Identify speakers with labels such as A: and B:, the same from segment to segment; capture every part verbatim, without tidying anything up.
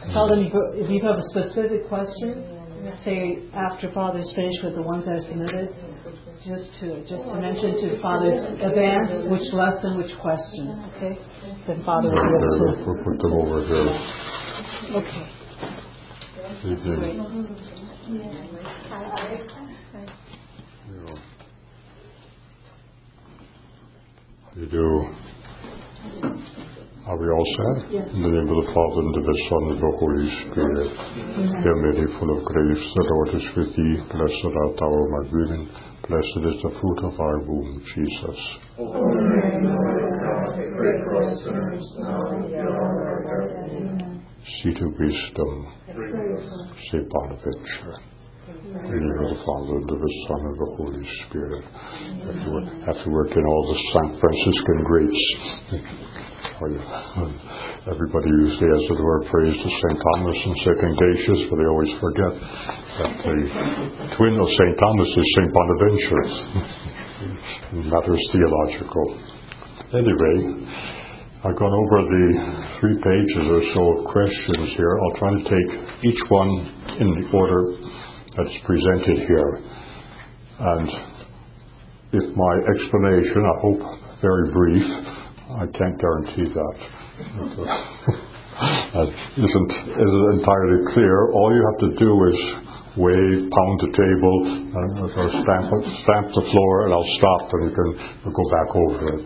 A: Tell them if you have a specific question, say after Father's finished with the ones that are submitted, just to just to mention to Father's advance which lesson, which question. Okay? Then Father will be able to.
B: We'll put them over here.
A: Okay.
B: Evening. You do. Are we all set?
A: Yes.
B: In the name of the Father, and of the Son, and of the Holy Spirit. Hail Mary, full of grace, the Lord is with thee. Blessed art thou among women. Blessed is the fruit of our womb, Jesus.
C: Holy Mary, Mother of God, pray for us sinners, now and at the hour of our death. Amen.
B: Seat of wisdom, Saint Bonaventure. In the name of the Father, and of the Son, and of the Holy Spirit. Have to work, have to work in all the Saint Franciscan greats. Everybody usually, as it were, prays to Saint Thomas and Saint Ignatius, but they always forget that the twin of Saint Thomas is Saint Bonaventure. Matters theological. Anyway, I've gone over the three pages or so of questions here. I'll try to take each one in the order that's presented here. And if my explanation, I hope very brief, I can't guarantee that. That isn't, isn't entirely clear. All you have to do is wave, pound the table, uh, or stamp, stamp the floor, and I'll stop, and you can go back over it.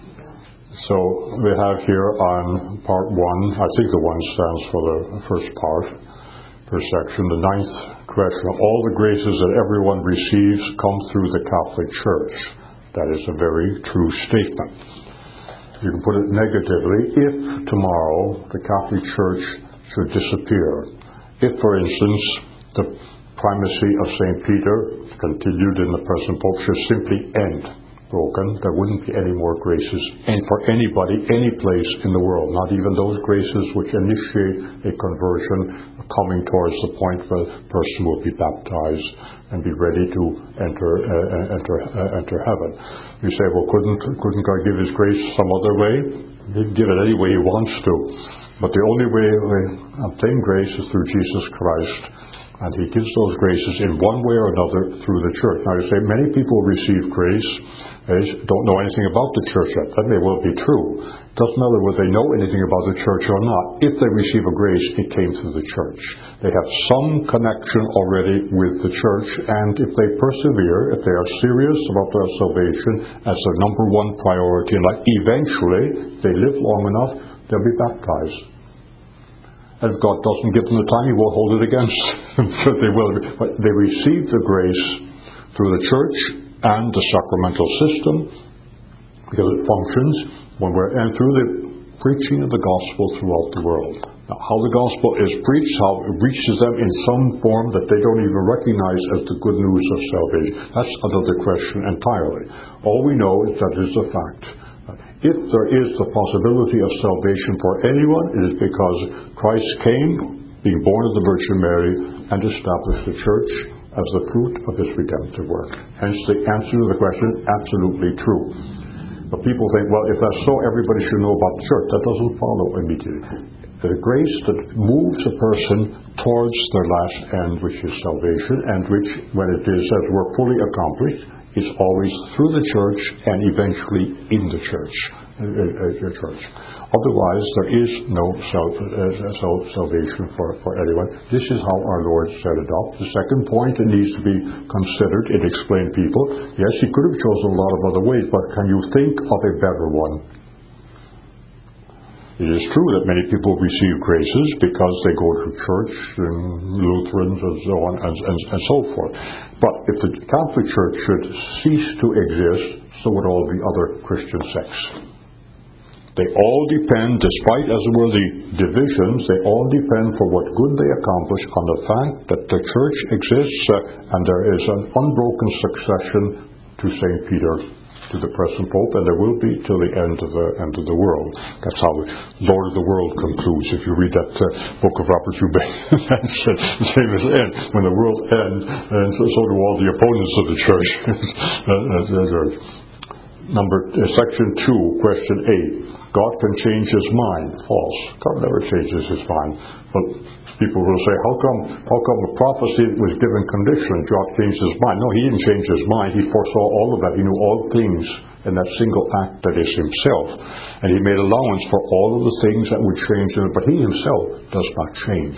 B: So we have here on part one, I think the one stands for the first part, first section, the ninth question. All the graces that everyone receives come through the Catholic Church. That is a very true statement. You can put it negatively. If tomorrow the Catholic Church should disappear, if, for instance, the primacy of Saint Peter, continued in the present Pope, should simply end, broken, there wouldn't be any more graces and for anybody, any place in the world, not even those graces which initiate a conversion, coming towards the point where the person will be baptized and be ready to enter uh, enter uh, enter heaven. You say, well, couldn't couldn't God give His grace some other way? He'd give it any way He wants to. But the only way we obtain grace is through Jesus Christ. And He gives those graces in one way or another through the church. Now you say, many people receive grace, they don't know anything about the church yet. That may well be true. It doesn't matter whether they know anything about the church or not. If they receive a grace, it came through the church. They have some connection already with the church, and if they persevere, if they are serious about their salvation as their number one priority, and like eventually, if they live long enough, they'll be baptized. And if God doesn't give them the time, He won't hold it against them. So they will. But they receive the grace through the church and the sacramental system, because it functions when we're and through the preaching of the gospel throughout the world. Now, how the gospel is preached, how it reaches them in some form that they don't even recognize as the good news of salvation, that's another question entirely. All we know is that it is a fact. If there is the possibility of salvation for anyone, it is because Christ came, being born of the Virgin Mary, and established the church as the fruit of His redemptive work. Hence the answer to the question, absolutely true. But people think, well, if that's so, everybody should know about the church. That doesn't follow immediately. The grace that moves a person towards their last end, which is salvation, and which, when it is, as it were, fully accomplished, is always through the church and eventually in the church. Uh, uh, church. Otherwise, there is no sal- uh, salvation for, for anyone. This is how our Lord set it up. The second point that needs to be considered in explaining people, yes, He could have chosen a lot of other ways, but can you think of a better one? It is true that many people receive graces because they go to church and Lutherans and so on and, and, and so forth. But if the Catholic Church should cease to exist, so would all the other Christian sects. They all depend, despite as it were the divisions, they all depend for what good they accomplish on the fact that the church exists uh, and there is an unbroken succession to Saint Peter, to the present Pope, and there will be till the end of the end of the world. That's how Lord of the World concludes. If you read that uh, book of Robert Hubei, that's uh, the same as end. When the world ends, and so, so do all the opponents of the church. uh, uh, Number uh, section two, question eight. God can change his mind. False. God never changes his mind. But people will say, how come how come a prophecy was given condition, God changed his mind? No, he didn't change his mind. He foresaw all of that. He knew all things in that single act that is himself. And he made allowance for all of the things that would change him, but he himself does not change.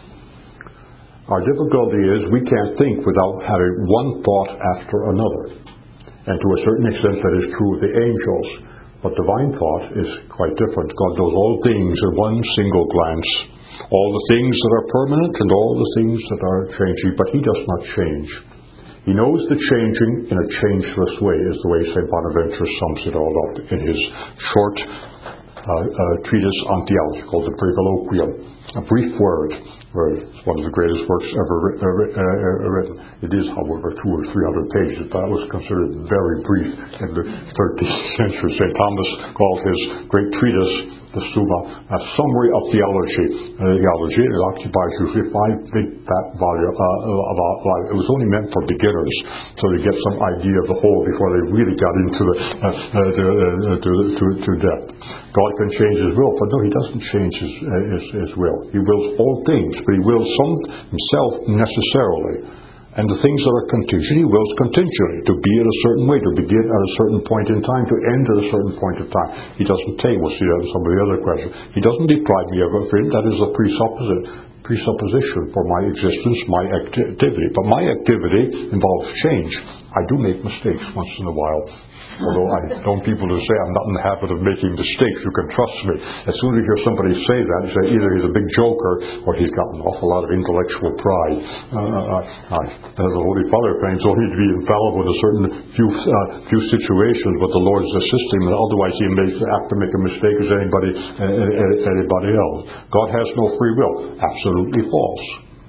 B: Our difficulty is we can't think without having one thought after another. And to a certain extent that is true of the angels. But divine thought is quite different. God knows all things in one single glance. All the things that are permanent and all the things that are changing. But he does not change. He knows the changing in a changeless way, is the way Saint Bonaventure sums it all up in his short uh, uh, treatise on theology called the Breviloquium. A brief word. It's one of the greatest works ever uh, uh, written. It is, however, two or three hundred pages. That was considered very brief in the thirteenth century. Saint Thomas called his great treatise, the Summa, a summary of theology. Uh, theology. It occupies usually five big fat volume. Uh, about, uh, it was only meant for beginners, so they get some idea of the whole before they really got into the uh, uh, to, uh, to, to, to depth. God can change his will, but no, he doesn't change his, uh, his, his will. He wills all things, but he wills some himself necessarily. And the things that are contingent, he wills contingently, to be in a certain way, to begin at a certain point in time, to end at a certain point of time. He doesn't take, we'll see that in some of the other questions. He doesn't deprive me of a freedom. That is a presupposition, presupposition for my existence, my activity. But my activity involves change. I do make mistakes once in a while. Although I don't people who say I'm not in the habit of making mistakes, you can trust me. As soon as you hear somebody say that, you say either he's a big joker or he's got an awful lot of intellectual pride. Uh, uh, uh, as the Holy Father claims, only to be infallible in a certain few uh, few situations, but the Lord's assisting him, and otherwise he may have to make a mistake as anybody uh, anybody else. God has no free will. Absolutely false.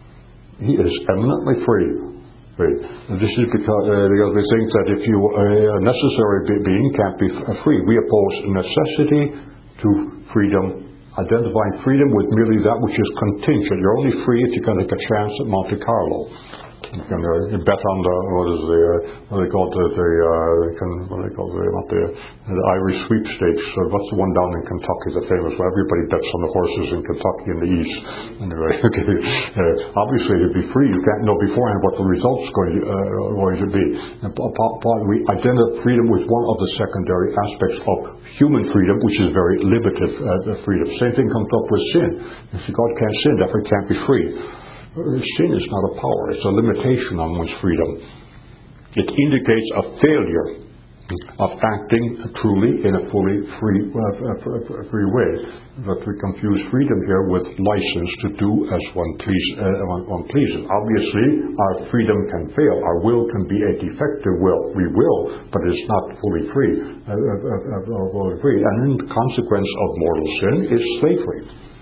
B: He is eminently free. And this is because, uh, because we think that if you uh, a necessary being can't be free. We oppose necessity to freedom, identifying freedom with merely that which is contingent. You're only free if you can take a chance at Monte Carlo. You can uh, bet on the what is the uh, what they call the, the uh, can, what they call the not the, the Irish sweepstakes. Uh, what's the one down in Kentucky, the famous one? Everybody bets on the horses in Kentucky in the East. Anyway, okay. Uh, obviously, to be free, you can't know beforehand what the results going to, uh, going to be. And we identify freedom with one of the secondary aspects of human freedom, which is very limited uh, freedom. Same thing comes up with sin. You see, God can't sin, therefore He can't be free. Sin is not a power, it's a limitation on one's freedom. It indicates a failure of acting truly in a fully free uh, free way. But we confuse freedom here with license to do as one, please, uh, one, one pleases. Obviously, our freedom can fail. Our will can be a defective will. We will, but it's not fully free. Uh, uh, uh, fully free. And in the consequence of mortal sin is slavery.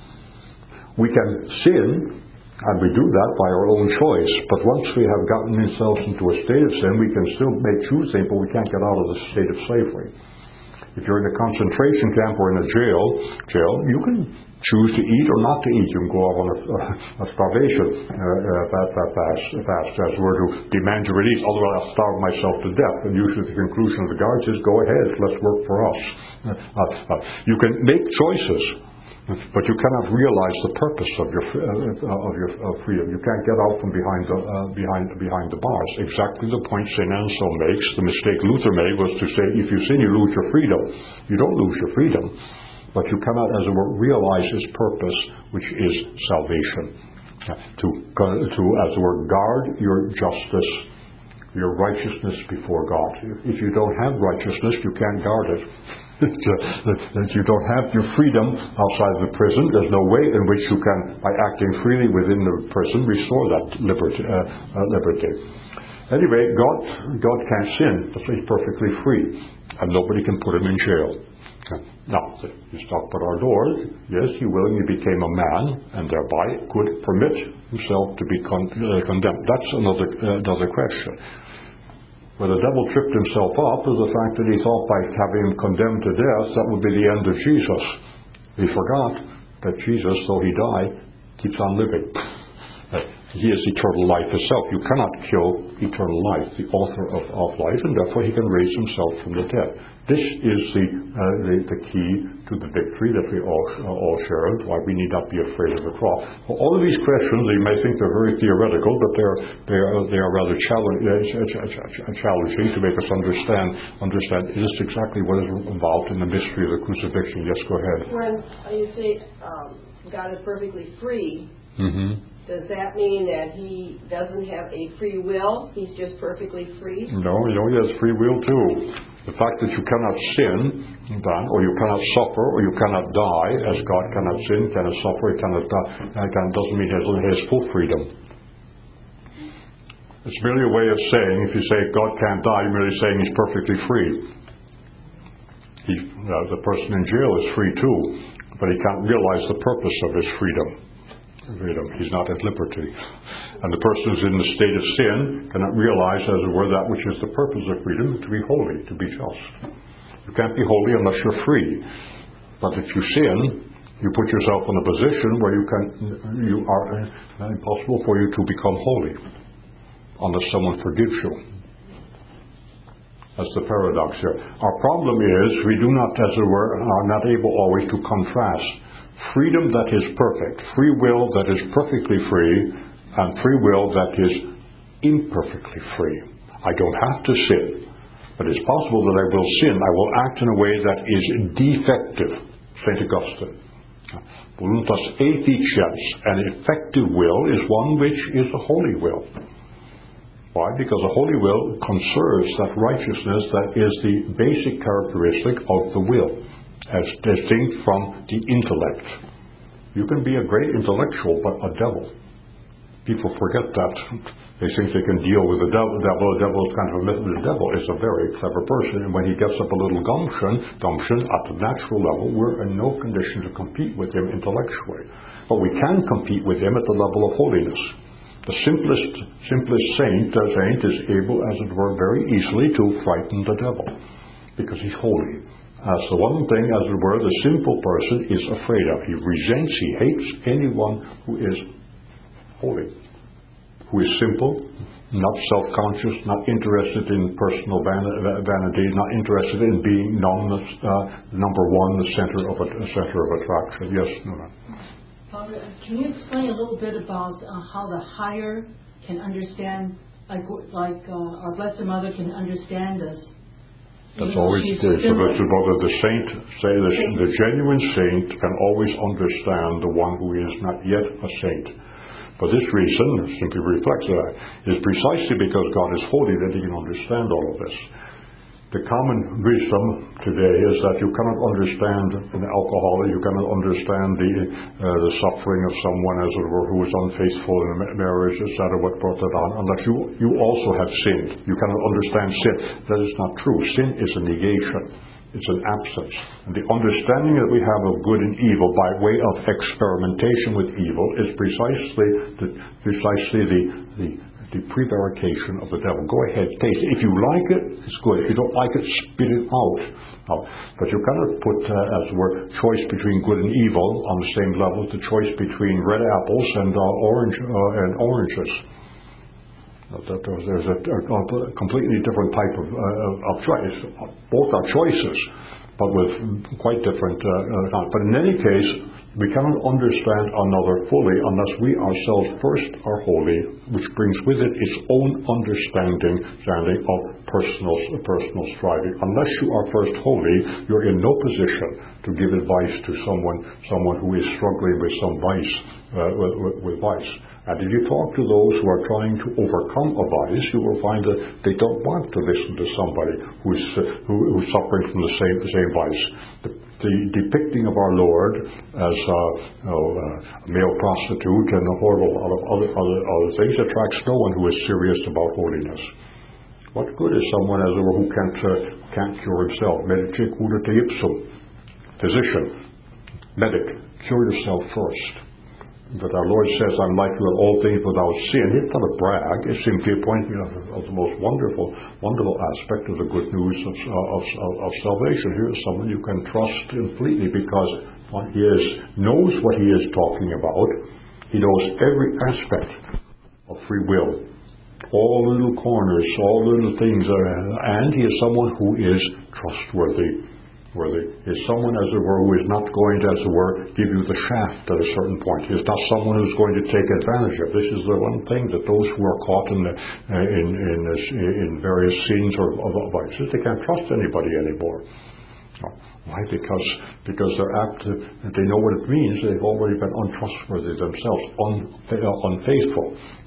B: We can sin, and we do that by our own choice. But once we have gotten ourselves into a state of sin, we can still make choosing, but we can't get out of the state of slavery. If you're in a concentration camp or in a jail, jail, you can choose to eat or not to eat. You can go out on a, a starvation uh, uh, that, that fast, fast, as it were, to demand your release. Otherwise, I'll starve myself to death. And usually the conclusion of the guards is, go ahead, let's work for us. Uh, uh, you can make choices, but you cannot realize the purpose of your uh, of your uh, freedom. You can't get out from behind the uh, behind behind the bars. Exactly the point Saint Anselm makes. The mistake Luther made was to say, if you sin, you lose your freedom. You don't lose your freedom, but you cannot, as it were, realize His purpose, which is salvation. To to as it were, guard your justice, your righteousness before God. If you don't have righteousness, you can't guard it. That you don't have your freedom outside the prison. There's no way in which you can, by acting freely within the prison, restore that liberty. Uh, uh, liberty. Anyway, God, God can't sin. He's perfectly free, and nobody can put Him in jail. Now, He stopped at our doors. Yes, He willingly became a man, and thereby could permit Himself to be con- uh, condemned. That's another uh, another question. Where the devil tripped himself up is the fact that he thought by having him condemned to death, that would be the end of Jesus. He forgot that Jesus, though He died, keeps on living. Uh, he is eternal life itself. You cannot kill eternal life, the author of, of life, and therefore he can raise himself from the dead. This is the, uh, the, the key to the victory that we all, uh, all share, and why we need not be afraid of the cross. Well, all of these questions, you may think they're very theoretical, but they're, they are, they are rather challenge, uh, challenging to make us understand, understand just exactly what is involved in the mystery of the crucifixion. Yes, go ahead.
D: When you say um, God is perfectly free,
B: Mm-hmm.
D: does that mean that he doesn't have a free will? He's just perfectly free?
B: No, you know, he has free will too. The fact that you cannot sin, then, or you cannot suffer, or you cannot die, as God cannot sin, cannot suffer, he cannot die, that doesn't mean he has, he has full freedom. It's merely a way of saying, if you say God can't die, you're merely saying he's perfectly free. He, uh, the person in jail is free too, but he can't realize the purpose of his freedom. Freedom. He's not at liberty. And the person who's in the state of sin cannot realize, as it were, that which is the purpose of freedom, to be holy, to be just. You can't be holy unless you're free. But if you sin, you put yourself in a position where you can, you are uh, impossible for you to become holy unless someone forgives you. That's the paradox here. Our problem is we do not, as it were, are not able always to contrast freedom that is perfect, free will that is perfectly free, and free will that is imperfectly free. I don't have to sin, but it's possible that I will sin. I will act in a way that is defective. Saint Augustine. Voluntas efficiens, an effective will is one which is a holy will. Why? Because a holy will conserves that righteousness that is the basic characteristic of the will, as distinct from the intellect. You can be a great intellectual, but a devil. People forget that. They think they can deal with the devil. The devil, the devil is kind of a myth. The devil is a very clever person, and when he gets up a little gumption, gumption at the natural level, we're in no condition to compete with him intellectually. But we can compete with him at the level of holiness. The simplest, simplest saint, uh, saint is able, as it were, very easily to frighten the devil, because he's holy. As the one thing, as it were, the simple person is afraid of. He resents, he hates anyone who is holy, who is simple, not self-conscious, not interested in personal van- vanity, not interested in being known as uh, number one, the center of a, a center of attraction. Yes, Nora.
A: Father, can you explain a little bit about uh, how the higher can understand, like, like uh, our Blessed Mother can understand us?
B: That's you know, always the case. So that's about the saint, say the, the genuine saint can always understand the one who is not yet a saint. For this reason, simply reflects that, is precisely because God is holy that he can understand all of this. The common wisdom today is that you cannot understand an alcoholic, you cannot understand the uh, the suffering of someone, as it were, who is unfaithful in a marriage, et cetera, what brought that on, unless you, you also have sinned. You cannot understand sin. That is not true. Sin is a negation. It's an absence. And the understanding that we have of good and evil by way of experimentation with evil is precisely the, precisely the, the the prevarication of the devil. Go ahead, taste it. If you like it, it's good. If you don't like it, spit it out. No. But you cannot put, uh, as it were, choice between good and evil on the same level as the choice between red apples and uh, orange uh, and oranges. That there's a, a completely different type of, uh, of choice. Both are choices, but with quite different. Uh, uh, but in any case, we cannot understand another fully unless we ourselves first are holy, which brings with it its own understanding, understanding of personal personal striving. Unless you are first holy, you're in no position to give advice to someone someone who is struggling with some vice, uh, with, with, with vice. And if you talk to those who are trying to overcome a vice, you will find that they don't want to listen to somebody who is uh, who, who's suffering from the same the same vice. The, the depicting of our Lord as uh, you know, uh, a male prostitute and a horrible other, other other other things attracts no one who is serious about holiness. What good is someone, as it were, who can't uh, can't cure himself? Medici curate ipsum. Physician, medic, cure yourself first. But our Lord says, I'm like you in all things without sin. It's not a brag. It's simply a point of, of the most wonderful, wonderful aspect of the good news of, of, of, of salvation. Here is someone you can trust completely because he is, knows what he is talking about. He knows every aspect of free will. All little corners, all little things. Uh, and He is someone who is trustworthy. Worthy. He is someone, as it were, who is not going to, as it were, give you the shaft at a certain point. He is not someone who is going to take advantage of. This is the one thing that those who are caught in the, uh, in, in, in various scenes of, of vices, they can't trust anybody anymore. No. Why? Because because they're apt to, they know what it means. They've already been untrustworthy themselves, un, uh, unfaithful.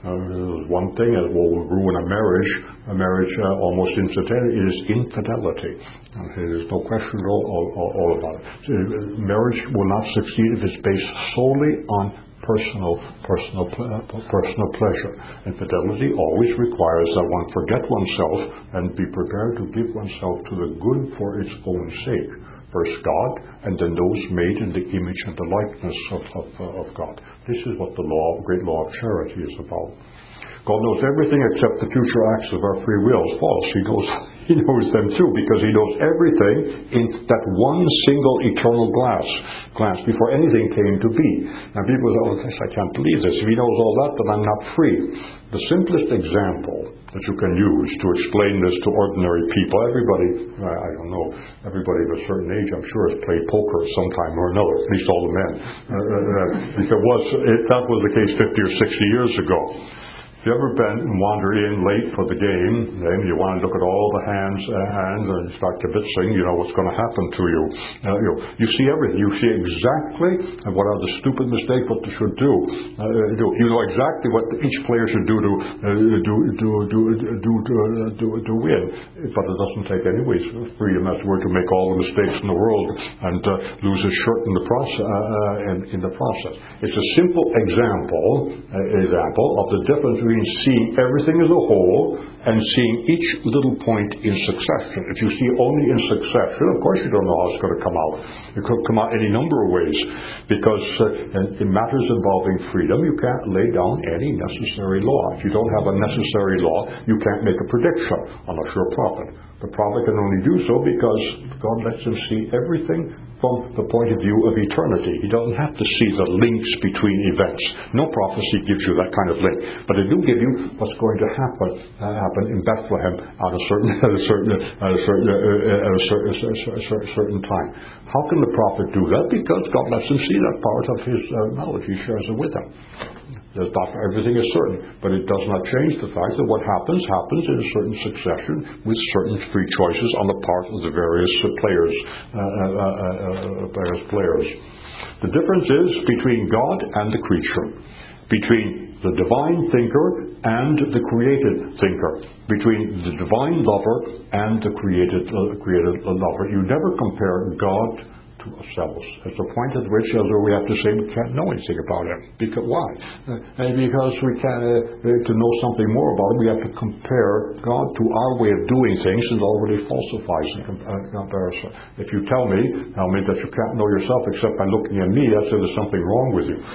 B: Uh, one thing that will ruin a marriage, a marriage uh, almost instantaneously, is infidelity. Uh, there's no question at all, all, all about it. Uh, marriage will not succeed if it's based solely on personal, personal, uh, personal pleasure. Infidelity always requires that one forget oneself and be prepared to give oneself to the good for its own sake. First God, and then those made in the image and the likeness of, of, uh, of God. This is what the law, great law of charity is about. God knows everything except the future acts of our free will. False. He knows, he knows them too, because He knows everything in that one single eternal glass, glance before anything came to be. Now people say, oh, I can't believe this. If He knows all that, then I'm not free. The simplest example that you can use to explain this to ordinary people, everybody, I don't know, everybody of a certain age, I'm sure, has played poker sometime or another, at least all the men. Uh, uh, if it was, if that was the case fifty or sixty years ago. If you ever been and wander in late for the game, then you want to look at all the hands, uh, hands and start kibitzing, you know what's going to happen to you. Uh, you know, you see everything. You see exactly what are the stupid mistakes, what they should do. Uh, do. You know exactly what each player should do to uh, do do do do to uh, do, to win. But it doesn't take anyways freedom as it were to make all the mistakes in the world and uh, lose his shirt in the process. Uh, in, in the process, it's a simple example uh, example of the difference between seeing everything as a whole and seeing each little point in succession. If you see only in succession, of course you don't know how it's going to come out. It could come out any number of ways, because uh, in matters involving freedom, you can't lay down any necessary law. If you don't have a necessary law, you can't make a prediction unless you're a prophet. The prophet can only do so because God lets him see everything from the point of view of eternity. He doesn't have to see the links between events. No prophecy gives you that kind of link, but it do give you what's going to happen uh, happen in Bethlehem at a certain at a certain at a certain uh, at a certain, a certain, certain time. How can the prophet do that? Because God lets him see that part of his uh, knowledge. He shares it with him. Not, everything is certain, but it does not change the fact that what happens, happens in a certain succession with certain free choices on the part of the various players, uh, uh, uh, uh, various players. The difference is between God and the creature, between the divine thinker and the created thinker, between the divine lover and the created uh, created lover. You never compare God to ourselves. It's the point at which as we have to say we can't know anything about him. Because why? Uh, because we can uh, to know something more about him, we have to compare God to our way of doing things, and already falsifies in com- uh, comparison. If you tell me, tell me that you can't know yourself except by looking at me, that's there's something wrong with you.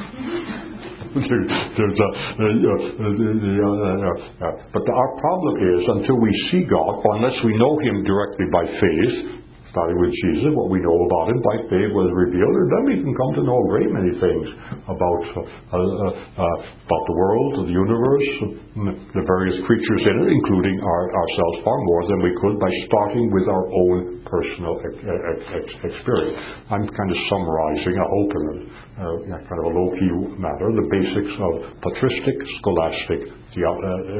B: There's a, uh, uh, uh, uh, but the, our problem is until we see God, or unless we know him directly by faith, starting with Jesus, what we know about him by faith was revealed, and then we can come to know a great many things about uh, uh, uh, about the world, the universe, the various creatures in it, including our, ourselves far more than we could by starting with our own personal ex- ex- experience. I'm kind of summarizing, I hope, in a uh, kind of a low-key matter, the basics of patristic, scholastic the, uh,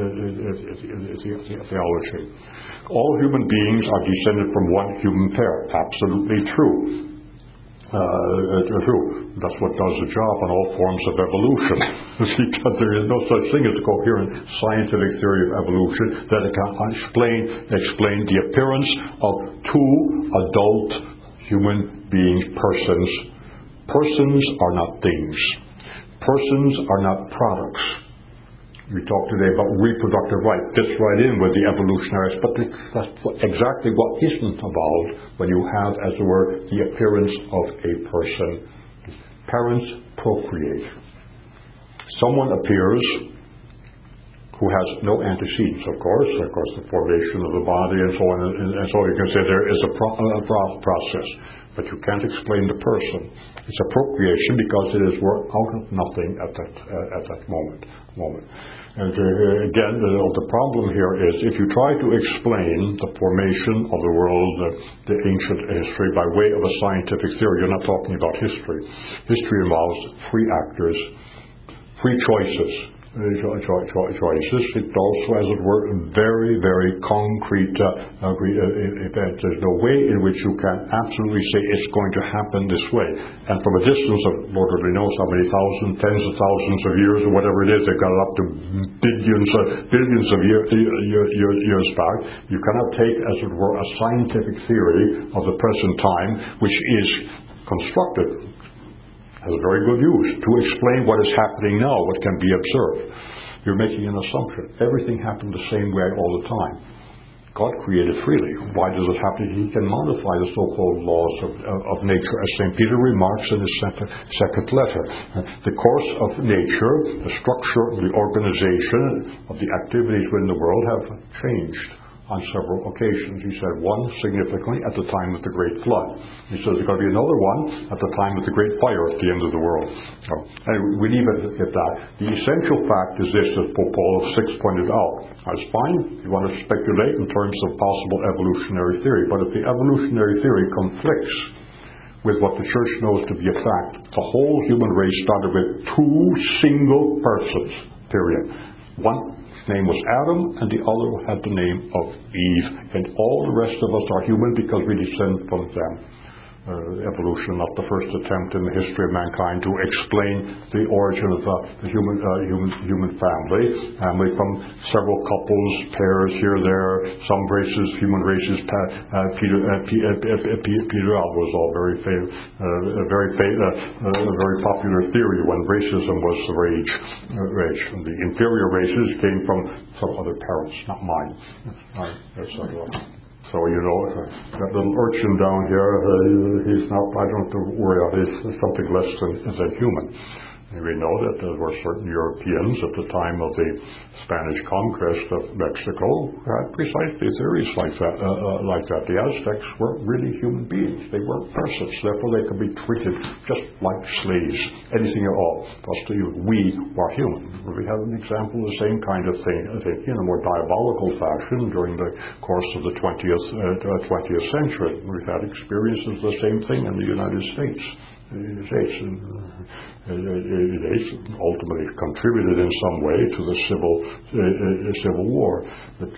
B: uh, uh, theology. All human beings are descended from one human pair. Absolutely true. Uh, uh, true. That's what does the job on all forms of evolution. Because there is no such thing as a coherent scientific theory of evolution that it can explain, explain the appearance of two adult human beings, persons. Persons are not things. Persons are not products. We talked today about reproductive right. Fits right in with the evolutionary, but that's exactly what isn't involved when you have, as it were, the appearance of a person. Parents procreate. Someone appears who has no antecedents, of course, of course, the formation of the body and so on, and, and so you can say there is a, pro- a pro- process, but you can't explain the person. It's a procreation because it is work out of nothing at that uh, at that moment. moment. And uh, again, the, the problem here is if you try to explain the formation of the world, uh, the ancient history, by way of a scientific theory, you're not talking about history. History involves free actors, free choices. Uh, cho- cho- cho- choices. It also, as it were, very, very concrete uh, uh, event. There's no way in which you can absolutely say it's going to happen this way. And from a distance of Lord only knows how many thousands, tens of thousands of years, or whatever it is, they've got it up to billions, uh, billions of year, year, year, years back. You cannot take, as it were, a scientific theory of the present time, which is constructed, has very good use, to explain what is happening now, what can be observed. You're making an assumption. Everything happened the same way all the time. God created freely. Why does it happen? He can modify the so-called laws of, of, of nature, as Saint Peter remarks in his second, second letter. The course of nature, the structure, the organization of the activities within the world have changed on several occasions. He said one significantly at the time of the Great Flood. He says there's going to be another one at the time of the Great Fire at the end of the world. So, anyway, we leave it at that. The essential fact is this, as Pope Paul the Sixth pointed out. That's fine. You want to speculate in terms of possible evolutionary theory, but if the evolutionary theory conflicts with what the Church knows to be a fact, the whole human race started with two single persons, period. One name was Adam, and the other had the name of Eve. And all the rest of us are human because we descend from them. Uh, evolution, not the first attempt in the history of mankind to explain the origin of uh, the human, uh, human human family. Family from several couples, pairs here, there, some races, human races. Uh, Peter, uh, P, uh, P, Peter Al was all very, fam- uh, a very, fa- uh, a very popular theory when racism was the rage. Uh, rage. And the inferior races came from some other parents, not mine. Uh, that's uh, So, you know, that little urchin down here, uh, he's not, I don't have to worry about it. He's something less than, than human. And we know that there were certain Europeans at the time of the Spanish conquest of Mexico who had precisely theories like that. Uh, uh, like that. The Aztecs weren't really human beings. They weren't persons. Therefore, they could be treated just like slaves. Anything at all. Thus, to you, we are human. We have an example of the same kind of thing, I think, in a more diabolical fashion during the course of the twentieth, uh, twentieth century. We've had experiences of the same thing in the United States. The United States ultimately contributed in some way to the civil uh, civil war. But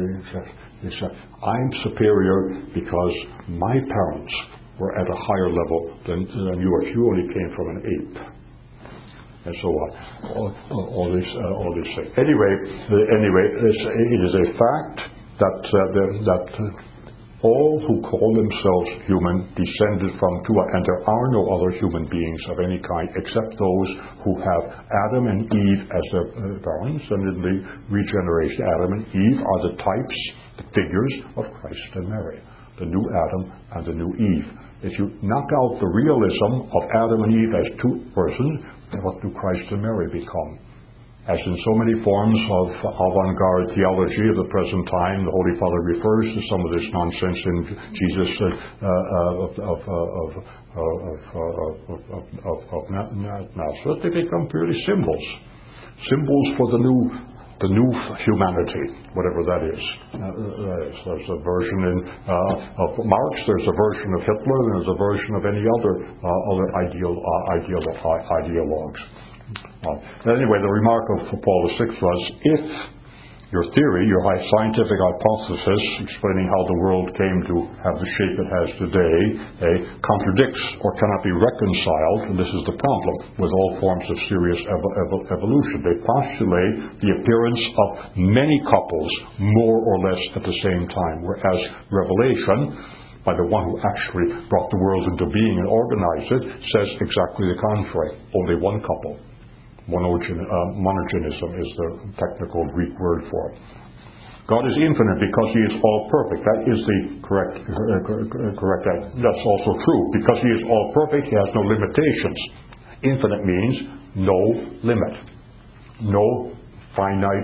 B: he said, I'm superior because my parents were at a higher level than, than yours. You only came from an ape. And so on. All, all this, uh, all this thing. Anyway, uh, anyway, it is a fact that uh, the, that. Uh, all who call themselves human descended from Tua, and there are no other human beings of any kind except those who have Adam and Eve as their uh, parents, and in the regeneration, Adam and Eve are the types, the figures of Christ and Mary, the new Adam and the new Eve. If you knock out the realism of Adam and Eve as two persons, then what do Christ and Mary become? As in so many forms of avant-garde theology of the present time, the Holy Father refers to some of this nonsense in Jesus uh, uh, of, of, uh, of, of, of, of, of, of Nazareth. They become purely symbols, symbols for the new, the new humanity, whatever that is. Uh, there's a version in uh, of Marx. There's a version of Hitler. And there's a version of any other uh, other ideal uh, ideal uh, ideologues. Uh, anyway, the remark of Paul the Sixth was, if your theory, your scientific hypothesis explaining how the world came to have the shape it has today, eh, contradicts or cannot be reconciled, and this is the problem with all forms of serious ev- ev- evolution. They postulate the appearance of many couples more or less at the same time, whereas revelation, by the one who actually brought the world into being and organized it, says exactly the contrary. Only one couple. Monogen, uh, monogenism is the technical Greek word for it. God is infinite because He is all perfect. That is the correct, uh, correct. That's also true. Because He is all perfect, He has no limitations. Infinite means no limit, no finite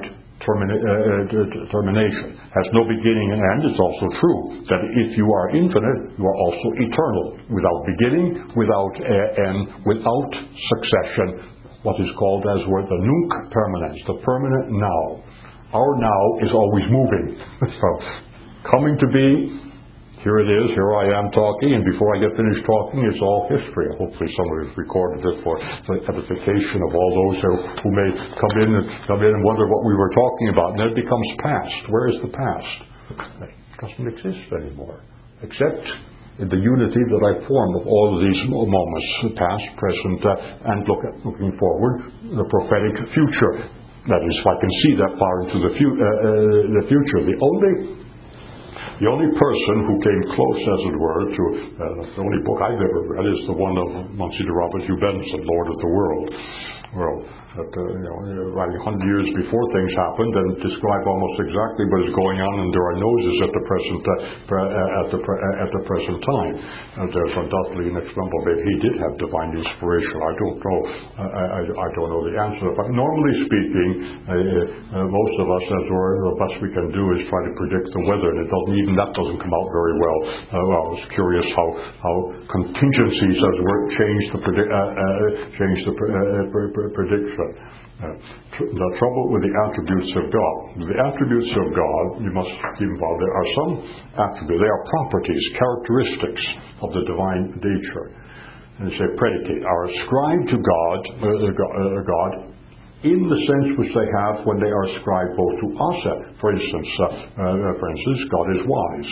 B: termina- uh, termination, has no beginning and end. It's also true that if you are infinite, you are also eternal, without beginning, without uh, end, without succession, what is called as word the nunc permanens, the permanent now. Our now is always moving. So, coming to be, here it is, here I am talking, and before I get finished talking, it's all history. Hopefully somebody has recorded it for the edification of all those who, who may come in and come in and wonder what we were talking about. And then it becomes past. Where is the past? It doesn't exist anymore, except in the unity that I formed of all of these moments, past, present, uh, and look at, looking forward, the prophetic future. That is, if I can see that far into the, fu- uh, uh, the future. The only The only person who came close, as it were, to uh, the only book I've ever read is the one of Monsignor Robert Hugh Benson, Lord of the World. Well, that, uh, you know, writing one hundred years before things happened and describe almost exactly what is going on under our noses at the present uh, pre- uh, at the pre- uh, at the present time. And there's undoubtedly an example. Maybe he did have divine inspiration. I don't know. Uh, I, I, I don't know the answer. But normally speaking, uh, uh, most of us, as we're, the best we can do is try to predict the weather, and it doesn't even that doesn't come out very well. Uh, well, I was curious how how contingencies, as it were, change the predi- uh, uh, change the pre- uh, pre- pre- prediction. Uh, tr- the trouble with the attributes of God. The attributes of God, you must keep involved. There are some attributes. They are properties, characteristics of the divine nature. And they say predicate are ascribed to God, uh, uh, God in the sense which they have when they are ascribed both to us. For instance, uh, uh, for instance, God is wise.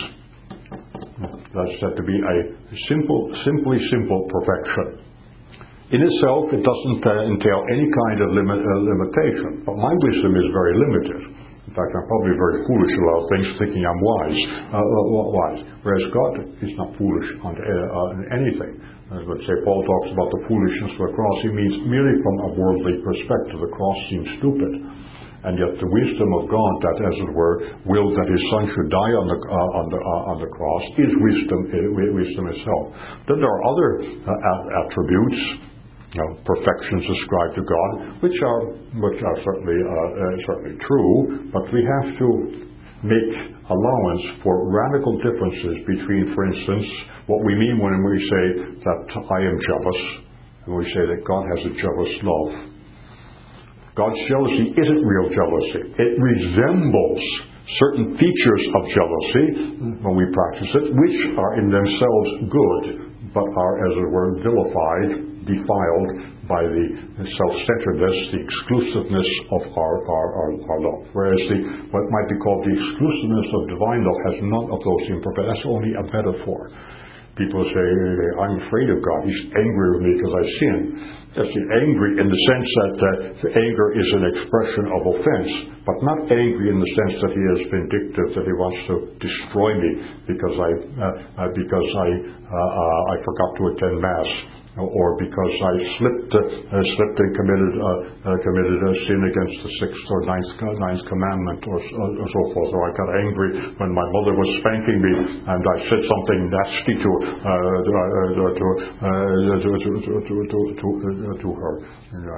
B: That's said to be a simple, simply simple perfection. In itself, it doesn't uh, entail any kind of limit, uh, limitation. But my wisdom is very limited. In fact, I'm probably very foolish about things, thinking I'm wise. Uh, uh, wise. Whereas God is not foolish on uh, uh, anything. As let's say Paul talks about the foolishness of the cross, he means merely from a worldly perspective. The cross seems stupid. And yet the wisdom of God, that as it were, willed that his son should die on the uh, on the uh, on the cross, is wisdom uh, wisdom itself. Then there are other uh, attributes, you know, perfections ascribed to God, which are which are certainly uh, uh, certainly true, but we have to make allowance for radical differences between, for instance, what we mean when we say that I am jealous, and we say that God has a jealous love. God's jealousy isn't real jealousy. It resembles certain features of jealousy when we practice it, which are in themselves good, but are, as it were, vilified, defiled by the self-centeredness, the exclusiveness of our, our, our, our love. Whereas the, what might be called the exclusiveness of divine love has none of those imperfections. That's only a metaphor. People say, I'm afraid of God. He's angry with me because I sin. Yes, he's angry in the sense that uh, the anger is an expression of offense, but not angry in the sense that he is vindictive, that he wants to destroy me because I uh, uh, because I uh, uh, I forgot to attend Mass, or because I slipped uh, uh, slipped and committed uh, uh, committed a sin against the sixth or ninth ninth commandment, or, uh, or so forth. Or I got angry when my mother was spanking me and I said something nasty to uh, to, uh, to, uh, to, to, to, to, to, to, uh, to her. You know,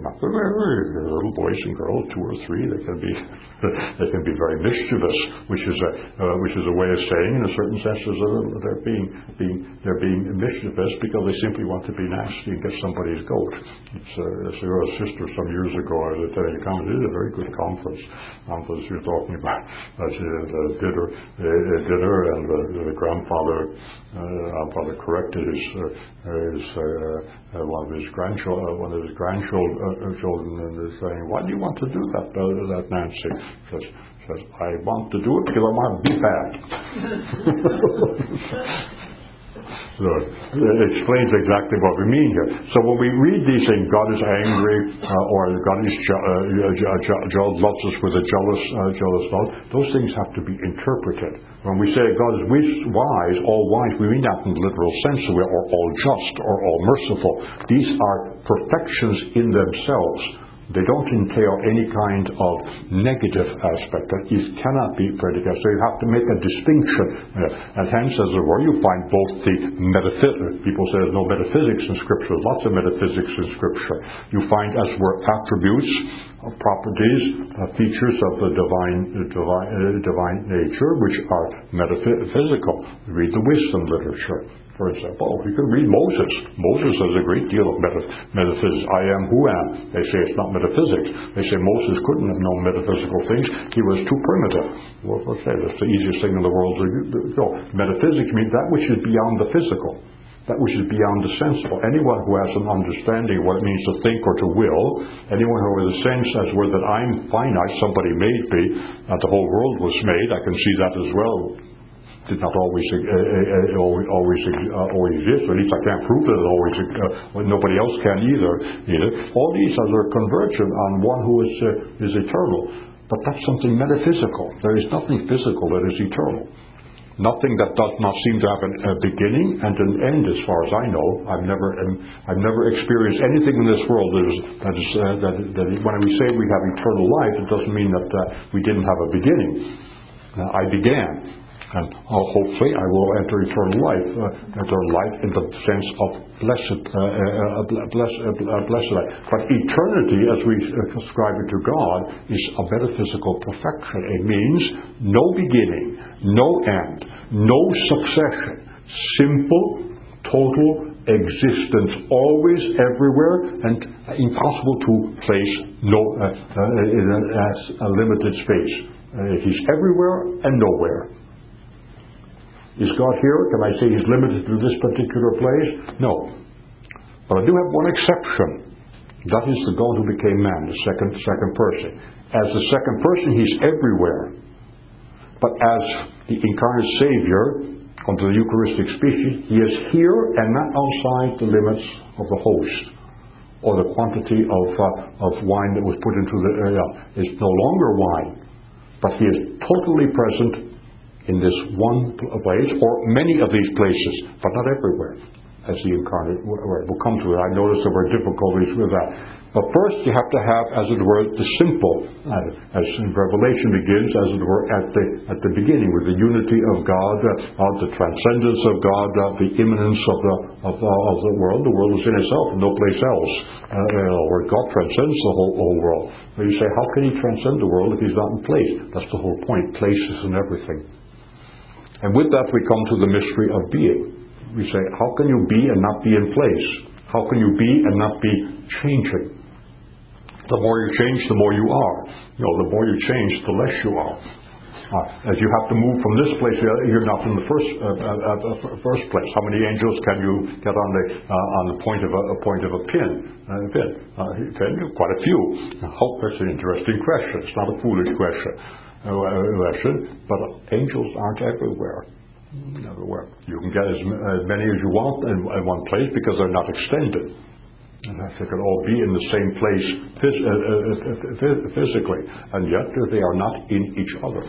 B: little boys and girls, two or three, they can be they can be very mischievous, which is a uh, which is a way of saying, in a certain sense, is a, they're being being they're being mischievous because they simply want to be nasty and get somebody's goat. It's uh, so a sister some years ago, I was attending a conference. It is a very good conference. Conference she was talking about. Uh, she had a dinner, a dinner, and the, the grandfather, uh, grandfather corrected his uh, his uh, uh, one of his grandchildren, uh, one of his grandchildren, uh, children, and is saying, "Why do you want to do that, uh, that Nancy?" Says, says, "I want to do it because I want to be bad." So it explains exactly what we mean here. So when we read these things, God is angry, uh, or God is je- uh, je- je- je- loves us with a jealous, uh, jealous love, those things have to be interpreted. When we say God is wise, all wise, we mean that in the literal sense, or all just, or all merciful. These are perfections in themselves, They don't entail any kind of negative aspect. That is cannot be predicated. So you have to make a distinction. Uh, and hence, as it were, you find both the metaphysics. People say there's no metaphysics in Scripture. Lots of metaphysics in Scripture. You find, as it were, attributes, uh, properties, uh, features of the divine, uh, divine, uh, divine nature, which are metaphysical. Read the wisdom literature. For example, you can read Moses. Moses has a great deal of metaph- metaphysics. I am who am. They say it's not metaphysics. They say Moses couldn't have known metaphysical things. He was too primitive. Well, let's say that's the easiest thing in the world to go. Metaphysics means that which is beyond the physical, that which is beyond the sensible. Anyone who has an understanding of what it means to think or to will, anyone who has a sense as where that I'm finite, somebody made me, that the whole world was made, I can see that as well. Did not always uh, uh, always always, uh, always exist. At least I can't prove that it always. Uh, well, nobody else can either. Either all these are convergent on one who is uh, is eternal. But that's something metaphysical. There is nothing physical that is eternal. Nothing that does not seem to have an, a beginning and an end, as far as I know. I've never um, I've never experienced anything in this world that is that is uh, that, that when we say we have eternal life, it doesn't mean that uh, we didn't have a beginning. Uh, I began. And uh, hopefully I will enter eternal life, uh, eternal life in the sense of blessed, uh, uh, blessed, uh, blessed life. But eternity, as we ascribe it to God, is a metaphysical perfection. It means no beginning, no end, no succession, simple, total existence, always everywhere, and impossible to place no uh, uh, in a, as a limited space. Uh, he's everywhere and nowhere. Is God here? Can I say He's limited to this particular place? No. But I do have one exception. That is the God who became man, the second second person. As the second person, He's everywhere. But as the incarnate Savior, under the Eucharistic species, He is here and not outside the limits of the host or the quantity of uh, of wine that was put into the area. Uh, it's no longer wine, but He is totally present in this one place, or many of these places, but not everywhere, as the incarnate word. We'll come to it. I noticed there were difficulties with that. But first you have to have, as it were, the simple, uh, as Revelation begins, as it were, at the at the beginning, with the unity of God, uh, the transcendence of God, uh, the immanence of the of, uh, of the world. The world is in itself, no place else. Uh, where God transcends the whole, whole world. But you say, how can He transcend the world if He's not in place? That's the whole point. Places and everything. And with that we come to the mystery of being. We say, how can you be and not be in place? How can you be and not be changing? The more you change, the more you are. You know, the more you change, the less you are. Uh, as you have to move from this place, you're not in the first uh, uh, uh, first place. How many angels can you get on the uh, on the point of a, a point of a pin? Uh, pin, uh, pin, quite a few. Oh, that's an interesting question. It's not a foolish question. Question, but angels aren't everywhere. Everywhere. You can get as, as many as you want in, in one place because they're not extended. And they can all be in the same place phys- uh, physically, and yet they are not in each other,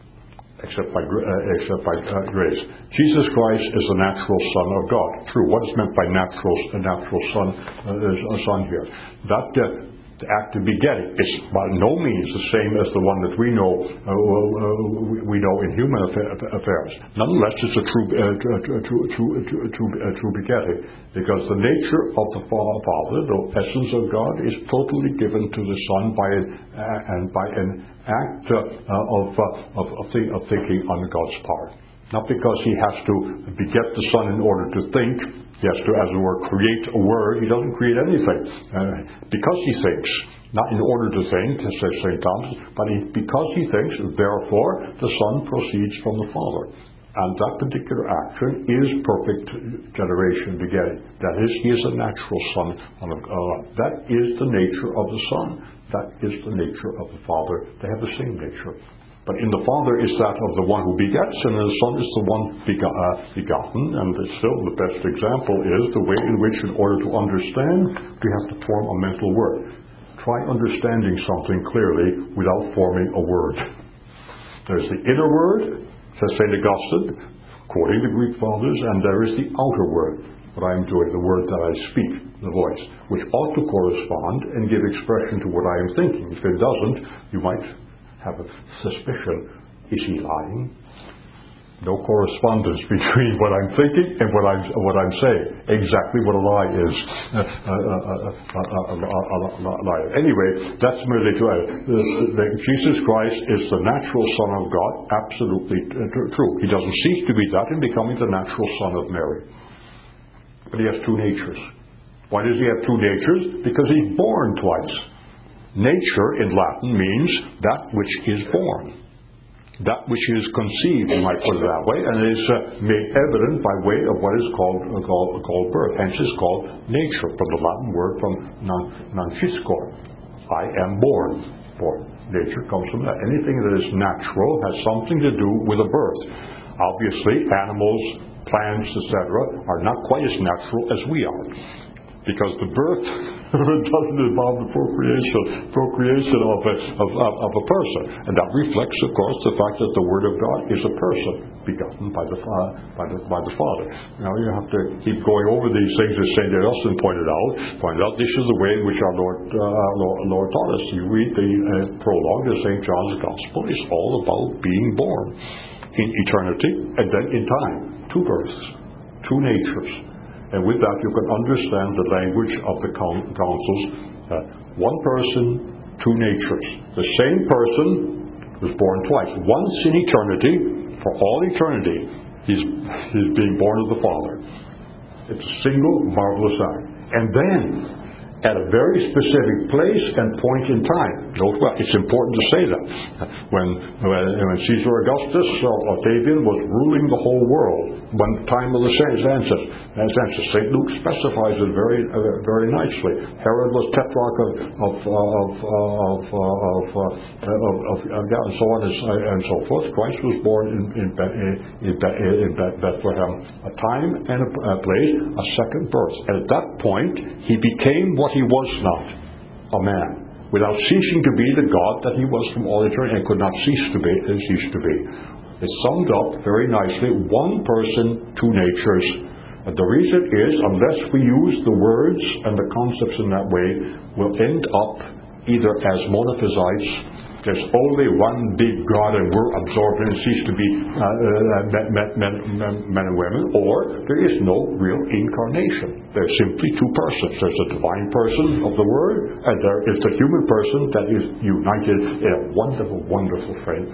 B: except by uh, except by uh, grace. Jesus Christ is the natural Son of God. True. What is meant by natural a natural Son uh, a Son here? That. Uh, The act of begetting is by no means the same as the one that we know uh, uh, we know in human affairs. Nonetheless, it's a true, uh, true, true, true, true, uh, true begetting, because the nature of the Father, the essence of God, is totally given to the Son by an uh, and by an act uh, of, uh, of of, th- of thinking on God's part. Not because He has to beget the Son in order to think. He has to, as it were, create a word. He doesn't create anything. Uh, because He thinks. Not in order to think, says Saint Thomas, but he, because He thinks, therefore the Son proceeds from the Father. And that particular action is perfect generation, begetting. That is, He is a natural Son. Uh, that is the nature of the Son. That is the nature of the Father. They have the same nature. But in the Father is that of the one who begets, and the Son is the one bego- uh, begotten. And still the best example is the way in which, in order to understand, we have to form a mental word. Try understanding something clearly without forming a word. There's the inner word, says Saint Augustine, quoting the Greek fathers, and there is the outer word. what I am doing, the word that I speak, the voice, which ought to correspond and give expression to what I am thinking. If it doesn't, you might have a suspicion. Is he lying? No correspondence between what I'm thinking and what I'm what I'm saying. Exactly what a lie is. Uh, uh, uh, uh, uh, lie. Anyway, that's merely to add. Jesus Christ is the natural Son of God. Absolutely true. He doesn't cease to be that in becoming the natural Son of Mary. But he has two natures. Why does he have two natures? Because he's born twice. Nature in Latin means that which is born. That which is conceived, you might put it that way, and is uh, made evident by way of what is called uh, called, called birth. Hence it's called nature, from the Latin word from non, nasciscor. I am born. Born. Nature comes from that. Anything that is natural has something to do with a birth. Obviously, animals, plants, et cetera, are not quite as natural as we are. Because the birth doesn't involve the procreation, procreation of a, of, of, of a person. And that reflects, of course, the fact that the Word of God is a person, begotten by the, uh, by the, by the Father. Now you have to keep going over these things as Saint Augustine pointed out. Point out this is the way in which our Lord, uh, Lord, Lord taught us. You read the uh, prologue to Saint John's Gospel. It's all about being born in eternity and then in time. Two births, two natures. And with that, you can understand the language of the councils. Uh, one person, two natures. The same person was born twice. Once in eternity, for all eternity, he's, he's being born of the Father. It's a single, marvelous act. And then, at a very specific place and point in time. Note well, it's important to say that. When, when, when Caesar Augustus or Octavian was ruling the whole world, when the time of the census, Saint Luke specifies it very uh, very nicely. Herod was tetrarch of of of of of, of, of, of, of and so on and so forth. Christ was born in in, in, in Bethlehem, a time and a, a place, a second birth. And at that point, he became what he was not, a man, without ceasing to be the God that he was from all eternity and could not cease to be. And cease to be. It's summed up very nicely. One person, two natures. And the reason is, unless we use the words and the concepts in that way, we'll end up either as monophysites. There's only one big God and we're absorbed and cease to be uh, uh, men, men, men, men and women, or there is no real incarnation. There's simply two persons. There's a divine person of the Word, and there is the human person that is united in a wonderful, wonderful friend,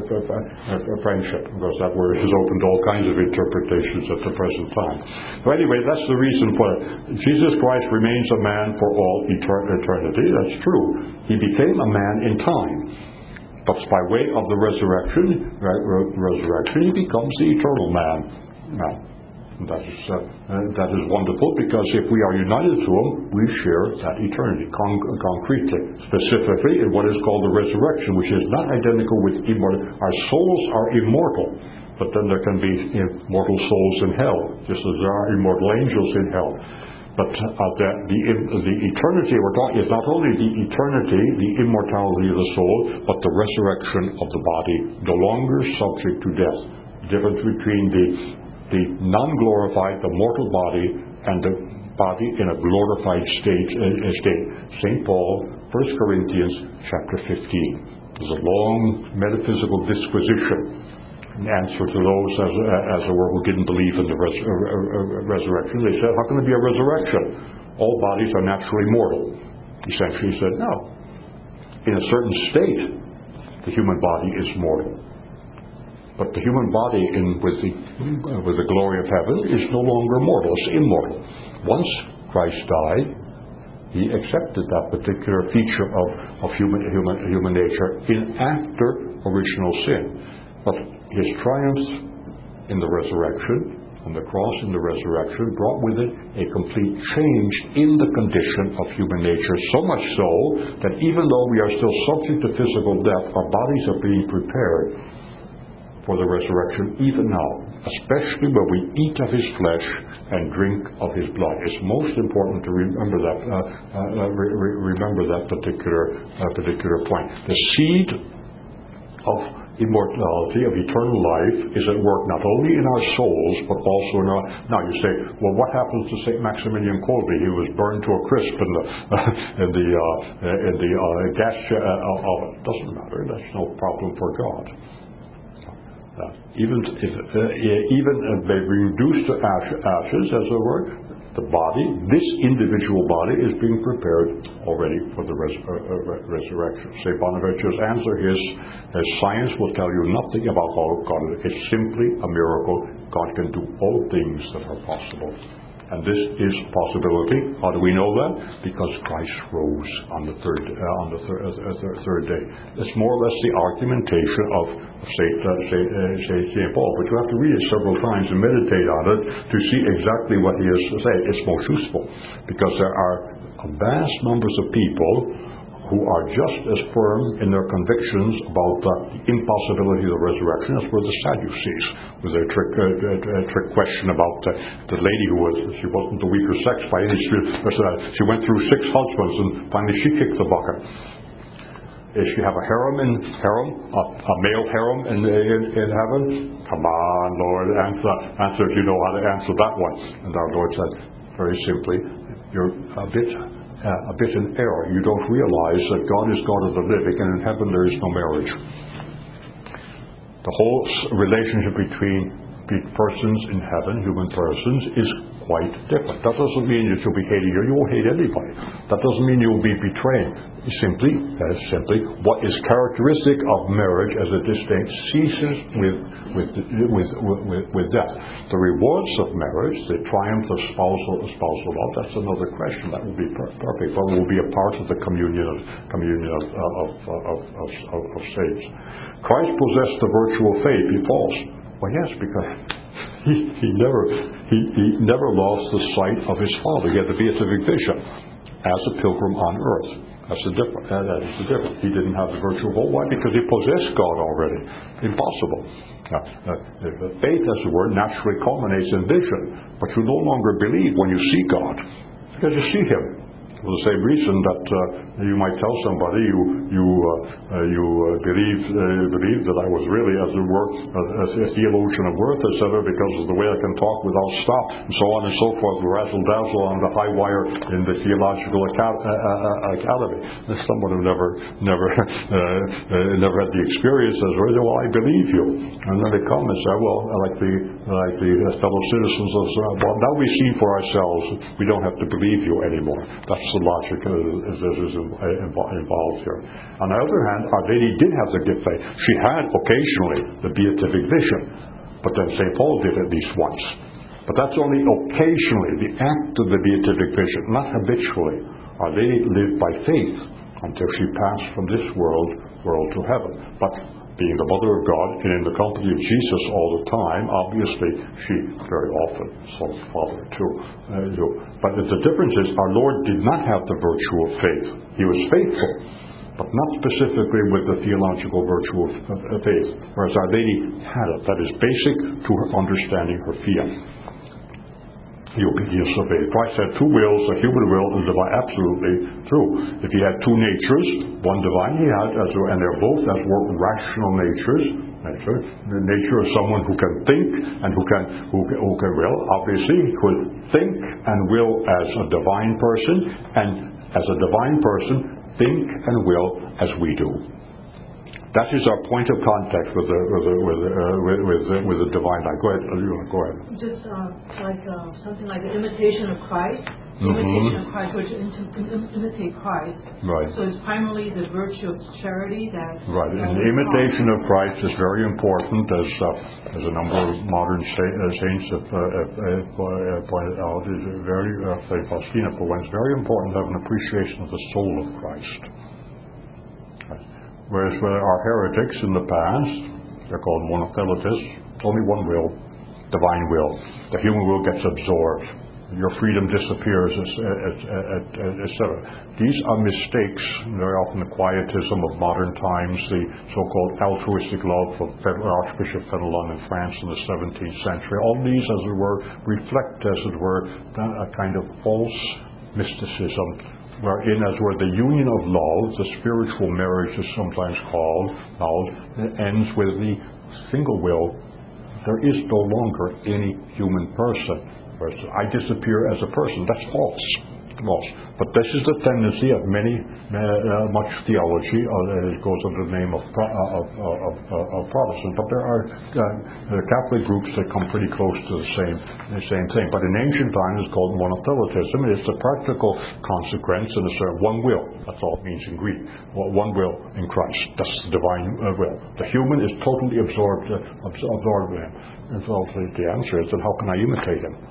B: uh, uh, friendship, because that word is open to all kinds of interpretations at the present time. So anyway, that's the reason for it. Jesus Christ remains a man for all etern- eternity. That's true. He became a man in time. But by way of the resurrection, right, re- resurrection, he becomes the eternal man. Now, that is uh, uh, that is wonderful, because if we are united to him, we share that eternity con- concretely, specifically in what is called the resurrection, which is not identical with immortal. Our souls are immortal, but then there can be immortal souls in hell, just as there are immortal angels in hell. But uh, the, the, the eternity we're talking is not only the eternity, the immortality of the soul, but the resurrection of the body, no longer subject to death. The difference between the, the non-glorified, the mortal body, and the body in a glorified state. Uh, state. Saint Paul, First Corinthians chapter fifteen. There's a long metaphysical disquisition in answer to those, as, as it were, who didn't believe in the res, uh, uh, resurrection. They said, how can there be a resurrection? All bodies are naturally mortal. Essentially, he said, no. In a certain state, the human body is mortal. But the human body, in, with, the, uh, with the glory of heaven, is no longer mortal. It's immortal. Once Christ died, he accepted that particular feature of, of human, human, human nature in after original sin. But his triumph in the resurrection, on the cross in the resurrection, brought with it a complete change in the condition of human nature, so much so that even though we are still subject to physical death, our bodies are being prepared for the resurrection even now, especially when we eat of his flesh and drink of his blood. It's most important to remember that uh, uh, re- re- remember that particular uh, particular point. The seed of immortality, of eternal life, is at work not only in our souls, but also in our... Now you say, well, what happens to Saint Maximilian Kolbe? He was burned to a crisp in the, in the, uh, in the uh, gas uh, oven. Doesn't matter. That's no problem for God. Uh, even if, uh, even if they reduce to ash, ashes, as it were, the body, this individual body, is being prepared already for the res- uh, uh, resurrection. Saint Bonaventure's answer is, as science will tell you nothing about how God is. It's simply a miracle. God can do all things that are possible. And this is a possibility. How do we know that? Because Christ rose on the third uh, on the thir- uh, th- third day. It's more or less the argumentation of Saint uh, Saint, uh, Saint Saint Paul. But you have to read it several times and meditate on it to see exactly what he is saying. It's most useful because there are vast numbers of people who are just as firm in their convictions about the impossibility of the resurrection as were the Sadducees, with their trick, uh, uh, trick question about uh, the lady who was, she wasn't the weaker sex by any stretch. She went through six husbands and finally she kicked the bucket. Does she have a harem in harem, a, a male harem in, in in heaven? Come on, Lord, answer, answer if you know how to answer that one. And our Lord said, very simply, you're a bit... Uh, a bit in error. You don't realize that God is God of the living, and in heaven there is no marriage. The whole relationship between persons in heaven, human persons, is quite different. That doesn't mean that you'll be hating you. You won't hate anybody. That doesn't mean you'll be betraying. It's simply, that is simply what is characteristic of marriage as a distinct ceases with with with with, with death. The rewards of marriage, the triumph of spousal spousal love, that's another question. That will be per- perfect, but will be a part of the communion of communion of of of, of, of, of saints. Christ possessed the virtual faith. He falls. Well, yes, because he, he never he, he never lost the sight of his Father. He had the beatific vision as a pilgrim on earth. That's the difference. That is the difference. He didn't have the virtual faith. Why? Because he possessed God already. Impossible. Now, uh, faith, as it were, naturally culminates in vision, but you no longer believe when you see God because you see Him. For the same reason that uh, you might tell somebody you you uh, uh, you uh, believe uh, believe that I was really, as it were, a, a theologian of worth, et cetera, because of the way I can talk without stop, and so on and so forth, razzle dazzle on the high wire in the theological acad- uh, uh, academy. There's someone who never never uh, uh, never had the experience as well. Well, I believe you, and then they come and say, well, like the like the fellow citizens of well, now we see for ourselves. We don't have to believe you anymore. That's the logic that is involved here. On the other hand, Our Lady did have the gift faith. She had occasionally the beatific vision, but then Saint Paul did at least once. But that's only occasionally, the act of the beatific vision, not habitually. Our Lady lived by faith until she passed from this world world to heaven. But being the Mother of God and in the company of Jesus all the time, obviously she very often saw the Father too. Uh, but the difference is our Lord did not have the virtue of faith. He was faithful, but not specifically with the theological virtue of uh, faith, whereas Our Lady had it. That is basic to her understanding her fiat. The obedience of faith. Christ had two wills, a human will and divine. Absolutely true. If he had two natures, one divine he had, as and they're both as were rational natures. Nature, the nature of someone who can think and who can who, who can will. Obviously, he could think and will as a divine person, and as a divine person, think and will as we do. That is our point of contact with the with the, with the, uh, with with the, with the divine life. Go ahead, go ahead.
A: Just uh, like uh, something like the imitation of Christ.
B: Mm-hmm.
A: Imitation of Christ, which to im- imitate Christ.
B: Right.
A: So it's primarily the virtue of charity that.
B: Right. And the imitation of Christ is very important, as uh, as a number of modern sa- uh, saints have, uh, have, have uh, pointed out. Is very uh, Saint Faustina, for one, it's very important to have an appreciation of the soul of Christ. Whereas with our heretics in the past, they're called monothelites, only one will, divine will. The human will gets absorbed. Your freedom disappears, et cetera. These are mistakes, very often the quietism of modern times, the so-called altruistic love of Archbishop Fenelon in France in the seventeenth century. All these, as it were, reflect, as it were, a kind of false mysticism wherein as where the union of love, the spiritual marriage is sometimes called, called ends with the single will, there is no longer any human person. Whereas I disappear as a person. That's false. False. But this is the tendency of many, uh, much theology. Uh, it goes under the name of, uh, of, uh, of, uh, of Protestant. But there are uh, Catholic groups that come pretty close to the same, the same thing. But in ancient times, it's called monothelitism. It's a practical consequence in a certain one will. That's all it means in Greek. Well, one will in Christ. That's the divine uh, will. The human is totally absorbed, uh, absorbed in him. And so the answer is, then how can I imitate him?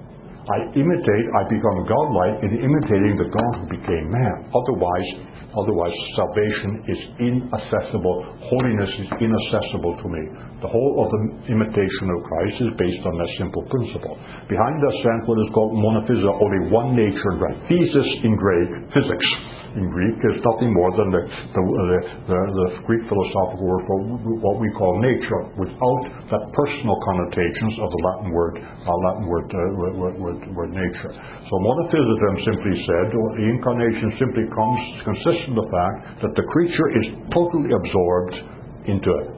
B: I imitate, I become godlike in imitating the God who became man. Otherwise, otherwise salvation is inaccessible. Holiness is inaccessible to me. The whole of the imitation of Christ is based on that simple principle. Behind that stands what is called monophysia, only one nature in Greek. Physis in Greek, physics in Greek, is nothing more than the, the, the, the, the Greek philosophical word for what we call nature, without that personal connotations of the Latin word, uh, Latin word, uh, word, word, word nature. So monophysism simply said, well, the incarnation simply comes, consists of the fact that the creature is totally absorbed into it.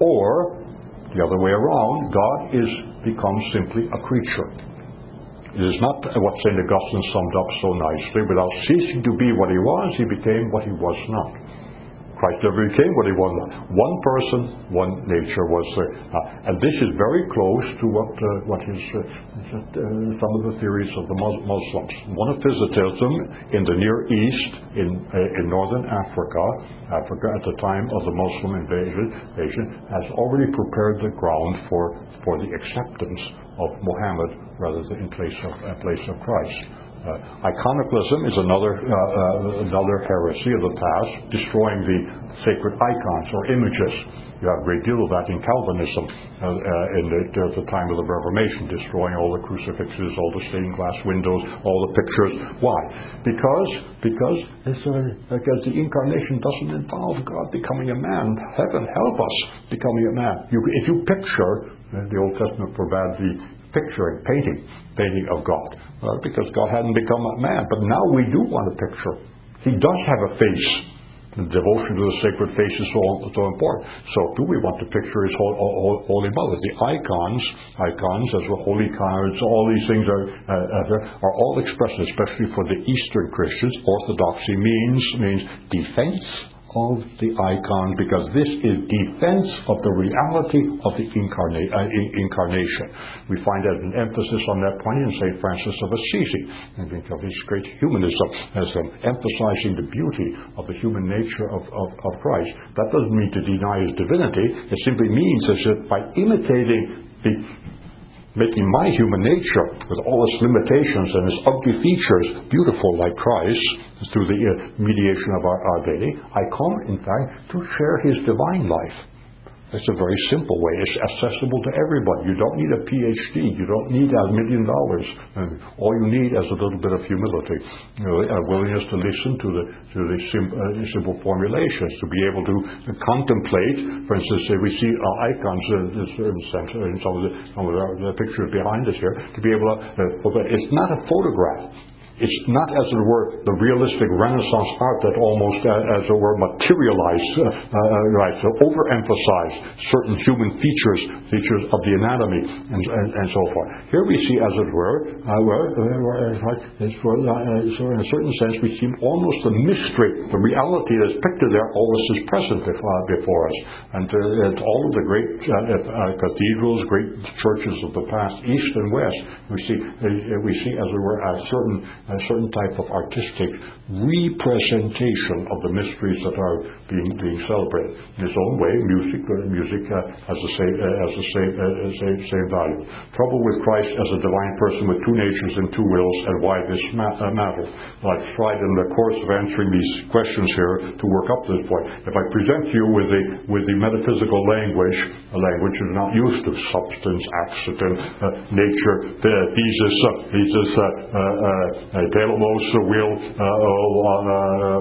B: Or, the other way around, God is becomes simply a creature. It is not what Saint Augustine summed up so nicely. Without ceasing to be what he was, he became what he was not. Christ never became what he was not. One person, one nature was there. Uh, and this is very close to what uh, what is uh, uh, some of the theories of the Muslims. Monophysitism in the Near East, in uh, in northern Africa, Africa at the time of the Muslim invasion, invasion has already prepared the ground for for the acceptance of Muhammad rather than in place of uh, place of Christ. Uh, iconoclasm is another uh, uh, another heresy of the past, destroying the sacred icons or images. You have a great deal of that in Calvinism uh, uh, in the, at the time of the Reformation, destroying all the crucifixes, all the stained glass windows, all the pictures. Why? Because because it's a, because the incarnation doesn't involve God becoming a man. Heaven help us becoming a man. You, if you picture, uh, the Old Testament forbade the picturing, painting, painting of God, uh, because God hadn't become a man. But now we do want a picture. He does have a face. The devotion to the sacred face is so, so important. So do we want to picture His Holy, Holy Mother? The icons, icons as well, holy cards, all these things are uh, are all expressed, especially for the Eastern Christians. Orthodoxy means means defense of the icon, because this is defense of the reality of the incarna- uh, incarnation. We find that an emphasis on that point in Saint Francis of Assisi. I think of his great humanism as um, emphasizing the beauty of the human nature of, of, of Christ. That doesn't mean to deny his divinity. It simply means that by imitating the making my human nature, with all its limitations and its ugly features, beautiful like Christ, through the uh, mediation of our, our deity, I come, in fact, to share His divine life. It's a very simple way. It's accessible to everybody. You don't need a P H D. You don't need a million dollars. And all you need is a little bit of humility, you know, a willingness to listen to the to the sim, uh, simple formulations, to be able to uh, contemplate. For instance, uh, we see uh, icons uh, in center in some of the, some of the, the pictures behind us here. To be able to, uh, but it's not a photograph. It's not, as it were, the realistic Renaissance art that almost, uh, as it were, materialized, uh, uh, right, to overemphasize certain human features, features of the anatomy, and, and, and so forth. Here we see, as it were, uh, well, uh, it's for, uh, so in a certain sense, we see almost the mystery, the reality that's pictured there, always is present before, before us. And uh, all of the great uh, uh, cathedrals, great churches of the past, East and West, we see, uh, we see, as it were, a certain a certain type of artistic representation of the mysteries that are being being celebrated. In its own way, music uh, music uh, has the same uh, has the same uh, same same value. Trouble with Christ as a divine person with two natures and two wills, and why this ma- uh, matters. Well, I've tried in the course of answering these questions here to work up to this point. If I present to you with the with the metaphysical language, a language is not used to substance, accident, uh, nature, the thesis, uh, thesis. Uh, uh, uh, uh, Delos will, uh, uh,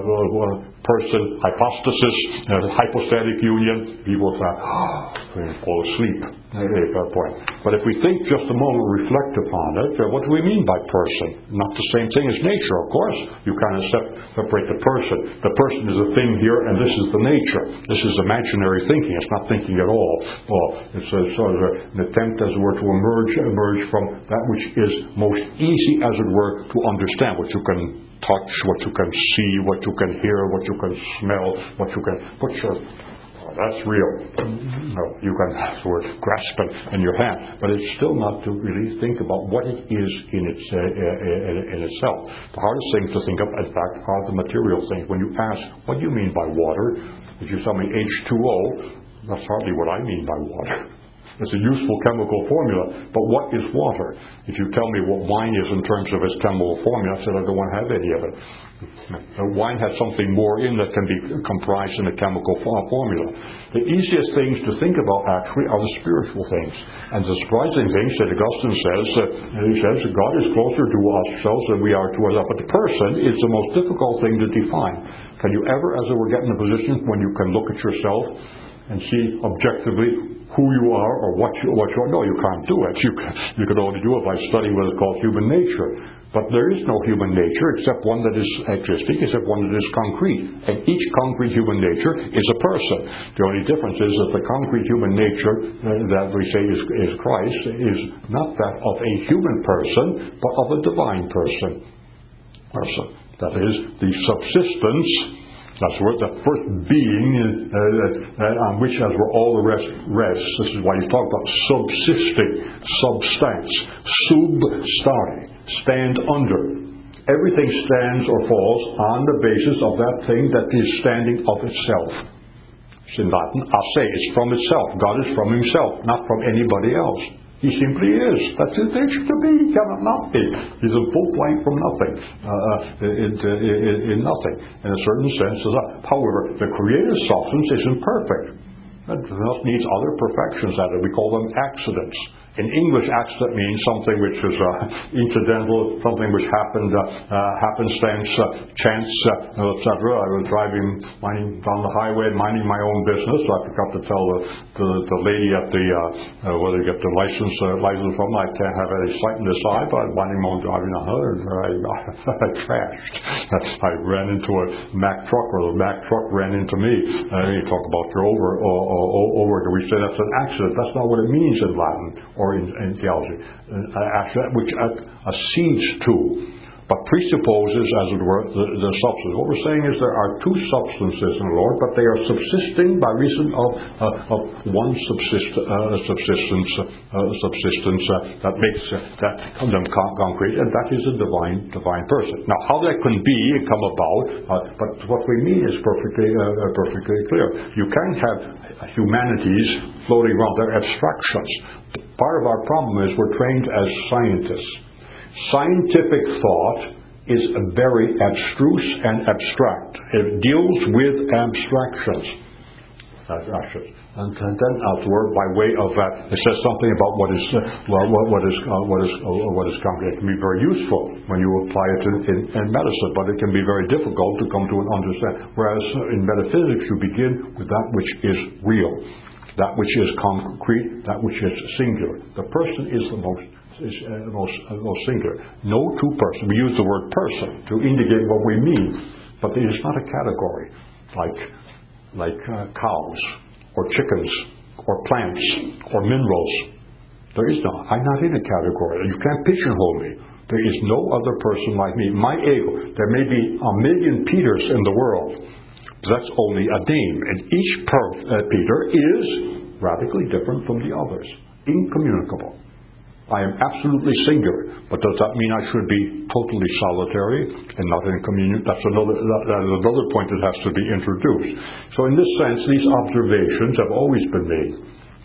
B: uh, person, hypostasis, uh, hypostatic union, people say, oh, fall asleep at that point. But if we think just a moment, reflect upon it, uh, what do we mean by person? Not the same thing as nature, of course. You kind of separate the person. The person is a thing here, and this is the nature. This is imaginary thinking. It's not thinking at all. Well, it's a, sort of an attempt, as it were, to emerge, emerge from that which is most easy, as it were, to understand, what you can touch, what you can see, what you can hear, what you can smell, what you can put your, oh, that's real. No, you can sort of grasp it in your hand, but it's still not to really think about what it is in its uh, in, in itself. The hardest thing to think of, in fact, are the material things. When you ask, what do you mean by water? If you tell me H two O, that's hardly what I mean by water. It's a useful chemical formula, but what is water? If you tell me what wine is in terms of its chemical formula, I said I don't want to have any of it. Uh, wine has something more in that can be comprised in a chemical formula. The easiest things to think about, actually, are the spiritual things. And the surprising things that Augustine says, uh, he says that God is closer to ourselves than we are to ourselves. But the person is the most difficult thing to define. Can you ever, as it were, get in a position when you can look at yourself and see objectively who you are or what you, what you are? No, you can't do it. You can, you can only do it by studying what is called human nature. But there is no human nature except one that is existing, except one that is concrete. And each concrete human nature is a person. The only difference is that the concrete human nature uh, that we say is, is Christ is not that of a human person, but of a divine person. person. That is, the subsistence. That's where the first being uh, uh, on which, as were all the rest, rests. This is why you talk about subsisting, substance, substare, stand under. Everything stands or falls on the basis of that thing that is standing of itself. It's in Latin, ase, it's from itself. God is from himself, not from anybody else. He simply is. That's his nature to be. He cannot not be. He's a full blank from nothing. Uh, in, in, in nothing. In a certain sense. However, the creative substance isn't perfect. It needs other perfections at it. We call them accidents. In English, accident means something which is uh, incidental, something which happened, uh, uh, happenstance, uh, chance, uh, et cetera. I was driving minding, down the highway, minding my own business. I forgot to tell the, the, the lady at the uh, uh, where they get the license uh, license from. I can't have any sight in this eye, but I'm minding my own driving on her, and I, I crashed. I ran into a Mack truck, or the Mack truck ran into me. Uh, you talk about your over, or, or, over. We say that's an accident. That's not what it means in Latin. Or in, in theology, uh, which accedes to, but presupposes, as it were, the, the substance. What we're saying is there are two substances in the Lord, but they are subsisting by reason of, uh, of one subsist, uh, subsistence, uh, subsistence uh, that makes uh, that them con- concrete, and that is a divine, divine person. Now, how that can be and come about, uh, but what we mean is perfectly, uh, perfectly clear. You can have humanities floating around; they're abstractions. Part of our problem is we're trained as scientists. Scientific thought is very abstruse and abstract. It deals with abstractions. Abstractions. And then afterward, by way of that, it says something about what is uh, well, what, what is uh, what is uh, what is concrete. It can be very useful when you apply it in, in, in medicine, but it can be very difficult to come to an understanding. Whereas in metaphysics, you begin with that which is real. That which is concrete, that which is singular. The person is the most is uh, most uh, most singular. No two persons. We use the word person to indicate what we mean, but it is not a category like like uh, cows or chickens or plants or minerals. There is not. I'm not in a category. You can't pigeonhole me. There is no other person like me. My ego. There may be a million Peters in the world. That's only a name, and each per, uh, Peter is radically different from the others, incommunicable. I am absolutely singular, but does that mean I should be totally solitary and not in communion? That's another that, that is another point that has to be introduced. So in this sense, these observations have always been made.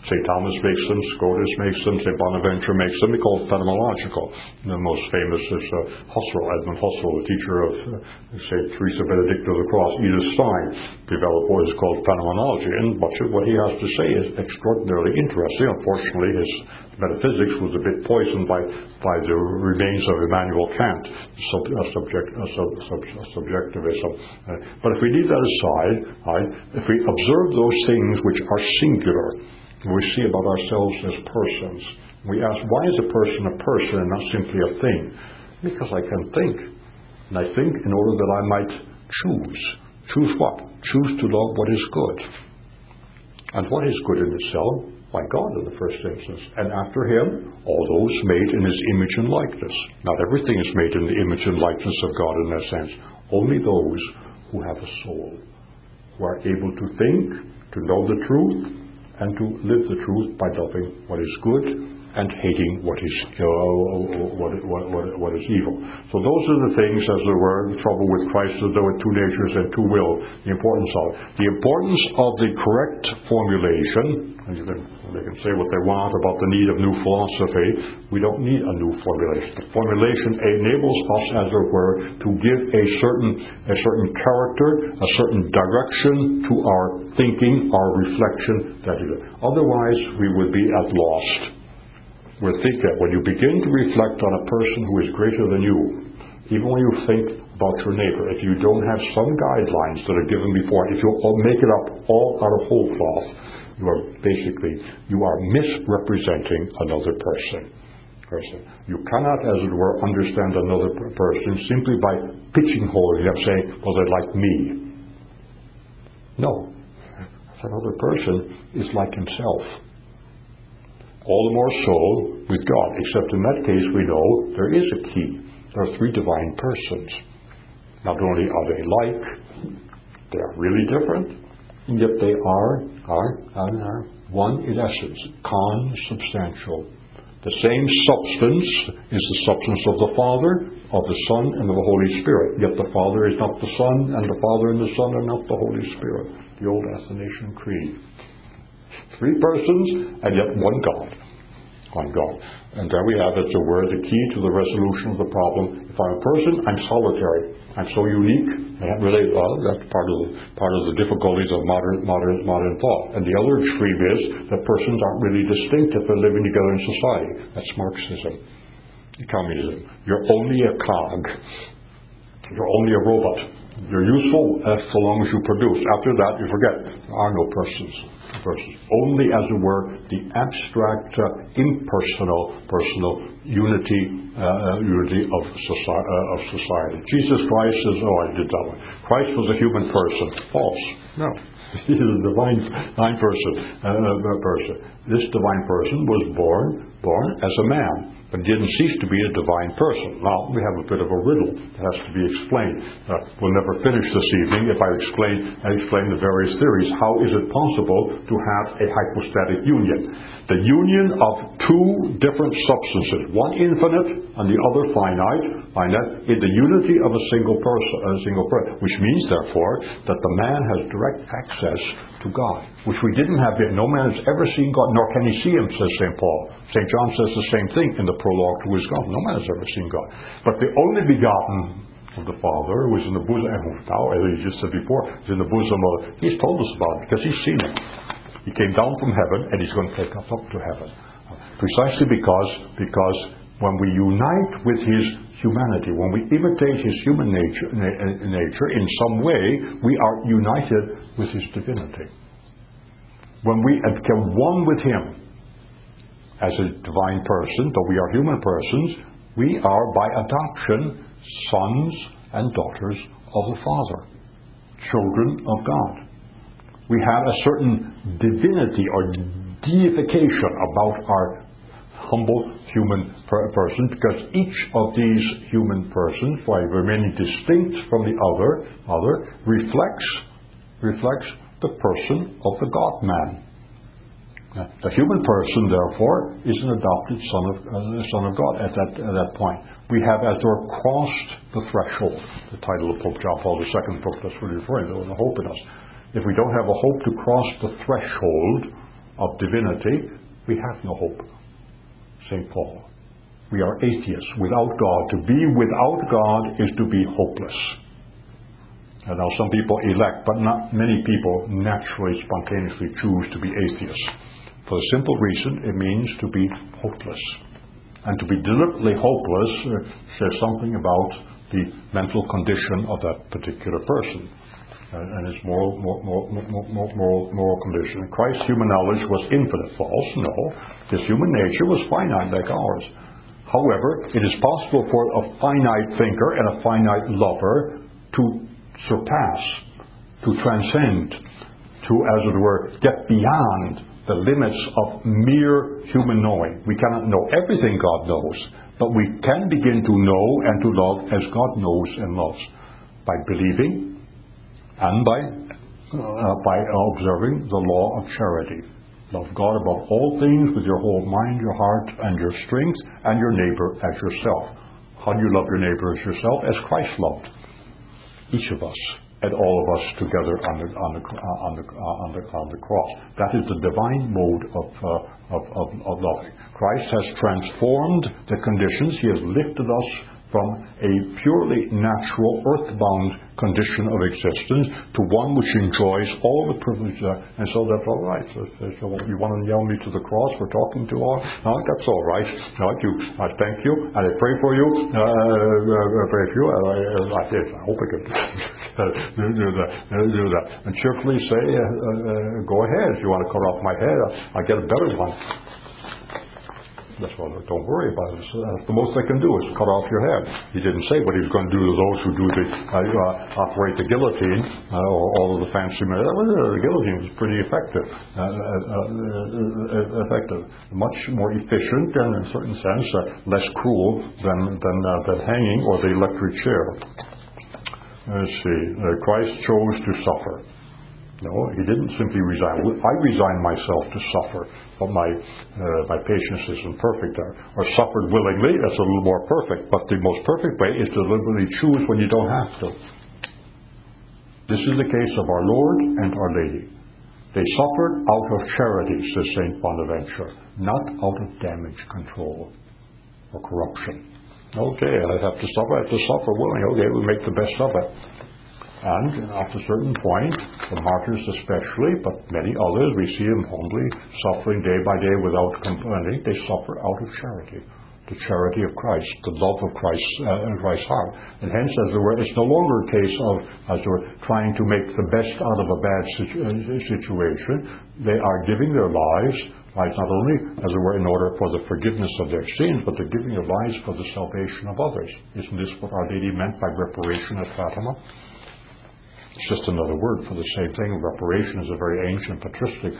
B: Saint Thomas makes them, Scotus makes them, Saint Bonaventure makes them. We call it phenomenological. The most famous is uh, Husserl, Edmund Husserl, the teacher of uh, Saint Teresa Benedict of the Cross. Edith Stein developed what is called phenomenology, and much of what he has to say is extraordinarily interesting. Unfortunately, his metaphysics was a bit poisoned by, by the remains of Immanuel Kant, sub, uh, subject, uh, sub, sub, subjectivism. Uh, but if we leave that aside, right, if we observe those things which are singular, we see about ourselves as persons. We ask, why is a person a person and not simply a thing? Because I can think. And I think in order that I might choose. Choose what? Choose to love what is good. And what is good in itself? By God in the first instance. And after Him, all those made in His image and likeness. Not everything is made in the image and likeness of God in that sense. Only those who have a soul. Who are able to think, to know the truth, and to live the truth by loving what is good and hating what is uh, what, what, what, what is evil. So those are the things, as there were, the trouble with Christ is there were two natures and two will. The importance of it. The importance of the correct formulation, and you can, they can say what they want about the need of new philosophy. We don't need a new formulation. The formulation enables us, as it were, to give a certain a certain character, a certain direction to our thinking, our reflection. That is, otherwise we would be at lost. We'll think that when you begin to reflect on a person who is greater than you, even when you think about your neighbor, if you don't have some guidelines that are given before, if you make it up all out of whole cloth, you are basically, you are misrepresenting another person. person. You cannot, as it were, understand another person simply by pigeonholing them, saying, well, they're like me. No. Another person is like himself. All the more so with God, except in that case we know there is a key. There are three divine persons. Not only are they like, they are really different, and yet they are, are, are, are one in essence, consubstantial. The same substance is the substance of the Father, of the Son, and of the Holy Spirit. Yet the Father is not the Son, and the Father and the Son are not the Holy Spirit. The old Athanasian Creed. Three persons, and yet one God. One God. And there we have, as it were, the key to the resolution of the problem. If I'm a person, I'm solitary. I'm so unique. I can't relate. Well, that's part of the, part of the difficulties of modern modern modern thought. And the other extreme is that persons aren't really distinct if they're living together in society. That's Marxism, communism. You're only a cog. You're only a robot. You're useful as so long as you produce. After that, you forget. There are no persons. persons. Only, as it were, the abstract, uh, impersonal, personal unity, uh, unity of, soci- uh, of society. Jesus Christ is, oh, I did that one. Christ was a human person. False. No. He is a divine, divine person. Uh, person. This divine person was born, born as a man, but didn't cease to be a divine person. Now, we have a bit of a riddle that has to be explained. Uh, we'll never finish this evening if I explain, I explain the various theories. How is it possible to have a hypostatic union? The union of two different substances, one infinite and the other finite, finite in the unity of a single person, a single person, which means, therefore, that the man has direct access to God, which we didn't have yet. No man has ever seen God, nor can he see him, says Saint Paul. Saint John says the same thing in the prologue to his gospel. No man has ever seen God. But the only begotten of the Father, who is in the bosom, and now, as he just said before, is in the bosom of, he's told us about it because he's seen it. He came down from heaven and he's going to take us up to heaven. Precisely because, because when we unite with his humanity, when we imitate his human nature, na- nature in some way, we are united with his divinity. When we become one with him as a divine person, though we are human persons, we are by adoption sons and daughters of the Father, children of God. We have a certain divinity or deification about our humble human per- person, because each of these human persons, while remaining distinct from the other, other reflects reflects the person of the God-man. The human person, therefore, is an adopted son of uh, son of God at that at that point. We have, as it were, crossed the threshold. The title of Pope John Paul the Second book, that's what he's referring to, the hope in us. If we don't have a hope to cross the threshold, of divinity, we have no hope. Saint Paul. We are atheists without God. To be without God is to be hopeless. And now some people elect, but not many people naturally, spontaneously choose to be atheists. For the simple reason, it means to be hopeless. And to be deliberately hopeless uh, says something about the mental condition of that particular person. Uh, and his moral, moral, moral, moral, moral condition. Christ's human knowledge was infinite. False? No. His human nature was finite like ours. However, it is possible for a finite thinker and a finite lover to surpass, to transcend, to, as it were, get beyond the limits of mere human knowing. We cannot know everything God knows, but we can begin to know and to love as God knows and loves by believing and by uh, by observing the law of charity. Love God above all things with your whole mind, your heart, and your strength, and your neighbor as yourself. How do you love your neighbor as yourself? As Christ loved each of us and all of us together on the on the on the on the, on the cross. That is the divine mode of, uh, of, of of loving. Christ has transformed the conditions. He has lifted us from a purely natural, earthbound condition of existence to one which enjoys all the privileges. And so that's all right. So, so you want to nail me to the cross for talking too long? No, that's all right. No, you, I thank you, and I pray for you. Uh, I pray for you. And I, I, I hope I can do that. Do that. And cheerfully say, uh, uh, go ahead. If you want to cut off my head, I'll, I'll get a better one. That's why don't worry about it. That's the most they can do is cut off your head. He didn't say what he was going to do to those who do the uh, uh, operate the guillotine uh, or all of the fancy. The guillotine is pretty effective, uh, uh, uh, effective, much more efficient and, in a certain sense, uh, less cruel than than, uh, than hanging or the electric chair. Let's see. Uh, Christ chose to suffer. No, he didn't simply resign. I resign myself to suffer, but my uh, my patience isn't perfect there. Or suffered willingly, that's a little more perfect. But the most perfect way is to deliberately choose when you don't have to. This is the case of our Lord and Our Lady. They suffered out of charity, says Saint Bonaventure, not out of damage control or corruption. Okay, I have to suffer. I have to suffer willingly. Okay, we make the best of it. And at a certain point, the martyrs especially, but many others, we see them humbly suffering day by day without complaining. They suffer out of charity, the charity of Christ, the love of Christ, uh, Christ's heart. And hence, as it were, it's no longer a case of, as it were, trying to make the best out of a bad situ- situation. They are giving their lives, right, not only, as it were, in order for the forgiveness of their sins, but they're giving their lives for the salvation of others. Isn't this what Our Lady meant by reparation at Fatima? It's just another word for the same thing. Reparation is a very ancient patristic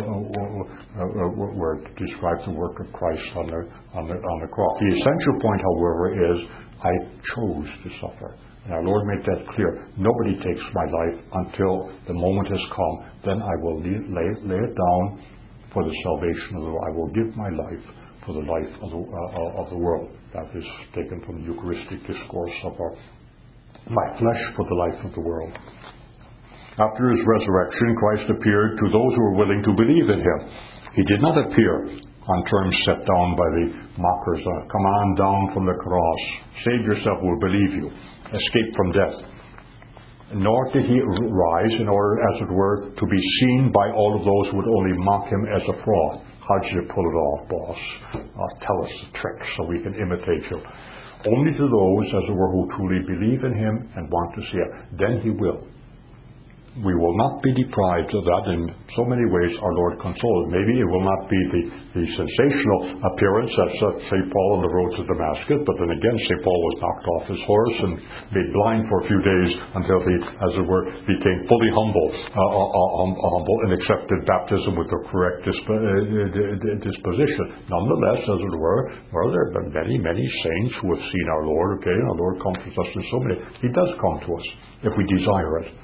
B: word to describe the work of Christ on the, on the, on the cross. The essential point, however, is I chose to suffer. And our Lord made that clear. Nobody takes my life until the moment has come. Then I will lay, lay, lay it down for the salvation of the world. I will give my life for the life of the, uh, of the world. That is taken from the Eucharistic discourse of our my flesh for the life of the world. After his resurrection, Christ appeared to those who were willing to believe in him. He did not appear on terms set down by the mockers. Uh, Come on down from the cross. Save yourself, we'll believe you. Escape from death. Nor did he rise in order, as it were, to be seen by all of those who would only mock him as a fraud. How did you pull it off, boss? Uh, tell us the trick so we can imitate you. Only to those, as it were, who truly believe in him and want to see it. Then he will. We will not be deprived of that. In so many ways, our Lord consoles. Maybe it will not be the, the sensational appearance as Saint Paul on the road to Damascus, but then again, Saint Paul was knocked off his horse and made blind for a few days until he, as it were, became fully humble, uh, uh, um, humble and accepted baptism with the correct disp- uh, disposition. Nonetheless, as it were, well, there have been many, many saints who have seen our Lord. Okay, our Lord comforts us in so many. He does come to us if we desire it.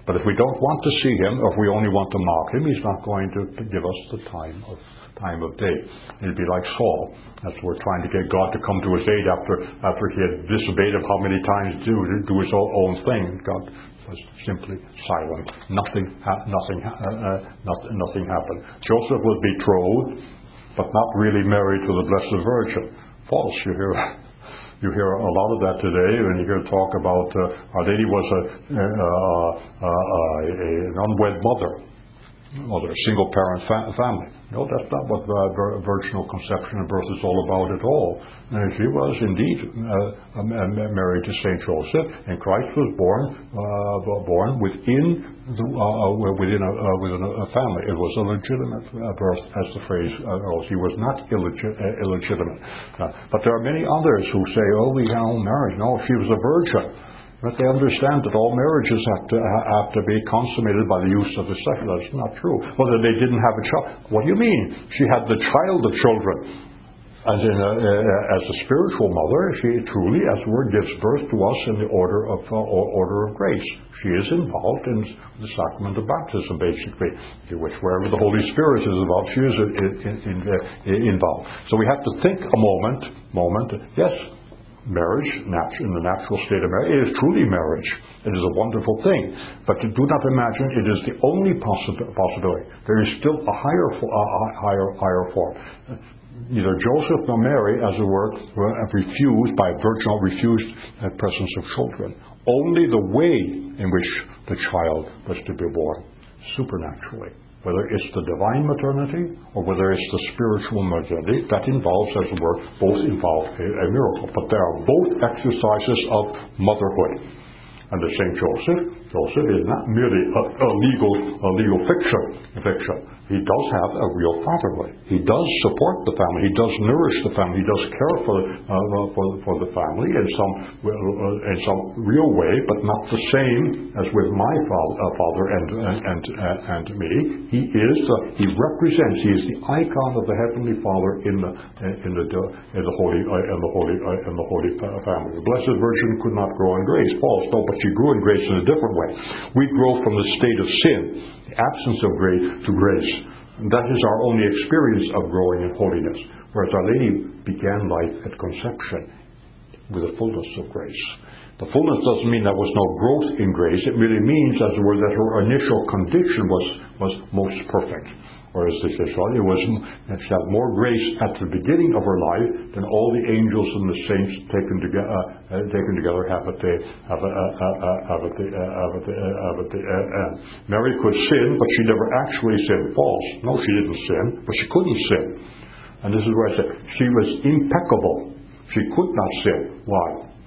B: But if we don't want to see him, or if we only want to mock him, he's not going to, to give us the time of time of day. It'd be like Saul. That's we're trying to get God to come to his aid after after he had disobeyed him how many times do do his own thing. God was simply silent. Nothing ha- nothing ha- uh, uh, nothing, nothing happened. Joseph was betrothed, but not really married to the Blessed Virgin. False. You hear. You hear a lot of that today when you hear talk about uh, Our Lady was a, uh, uh, uh, a, an unwed mother, mother, a single parent fa- family. No, that's not what uh, vir- virginal conception and birth is all about at all. And she was indeed uh, married to Saint Joseph, and Christ was born uh, born within the, uh, within a uh, within a family. It was a legitimate uh, birth, as the phrase uh, goes. He was not illegit- uh, illegitimate. Uh, but there are many others who say, "Oh, we have married." No, she was a virgin. But they understand that all marriages have to have to be consummated by the use of the sex. That's not true. Well, then they didn't have a child. What do you mean? She had the child of children. As, in a, uh, as a spiritual mother, she truly, as the word, gives birth to us in the order of uh, order of grace. She is involved in the sacrament of baptism, basically, which wherever the Holy Spirit is involved, she is in, in, in, uh, involved. So we have to think a moment. Moment. Yes. Marriage, in the natural state of marriage, it is truly marriage. It is a wonderful thing. But do not imagine it is the only possi- possibility. There is still a higher, uh, higher, higher form. Neither Joseph nor Mary, as it were, were refused by virginal, refused the presence of children. Only the way in which the child was to be born, supernaturally. Whether it's the divine maternity or whether it's the spiritual maternity, that involves, as it were, both involve a, a miracle. But they are both exercises of motherhood. And the Saint Joseph, Joseph is not merely a, a legal, a legal fiction, fiction. He does have a real fatherhood. He does support the family. He does nourish the family. He does care for uh, for, for the family in some uh, in some real way, but not the same as with my father, uh, father and and and, uh, and me. He is the, he represents. He is the icon of the Heavenly Father in the in the in the holy uh, in the holy uh, in the holy family. The Blessed Virgin could not grow in grace. False. No, but she grew in grace in a different way. We grow from the state of sin, the absence of grace, to grace. And that is our only experience of growing in holiness. Whereas Our Lady began life at conception with a fullness of grace. The fullness doesn't mean there was no growth in grace. It really means, as it were, that her initial condition was, was most perfect. Whereas this is it was she had more grace at the beginning of her life than all the angels and the saints taken together uh, taken together have at the have at, uh, uh, have at the uh, have at the uh, have at the uh, end. Mary could sin, but she never actually sinned. False. No, she didn't sin, but she couldn't sin. And this is where I said she was impeccable. She could not sin. Why?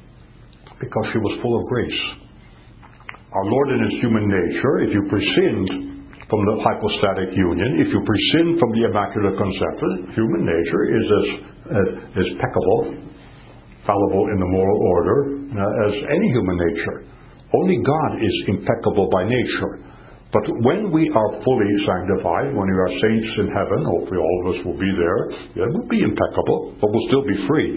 B: Because she was full of grace. Our Lord in His human nature, if you pre-sinned from the hypostatic union, if you pre-sin from the Immaculate Conception, human nature is as, as, as peccable, fallible in the moral order, uh, as any human nature. Only God is impeccable by nature. But when we are fully sanctified, when we are saints in heaven, hopefully all of us will be there, it will be impeccable, but we'll still be free.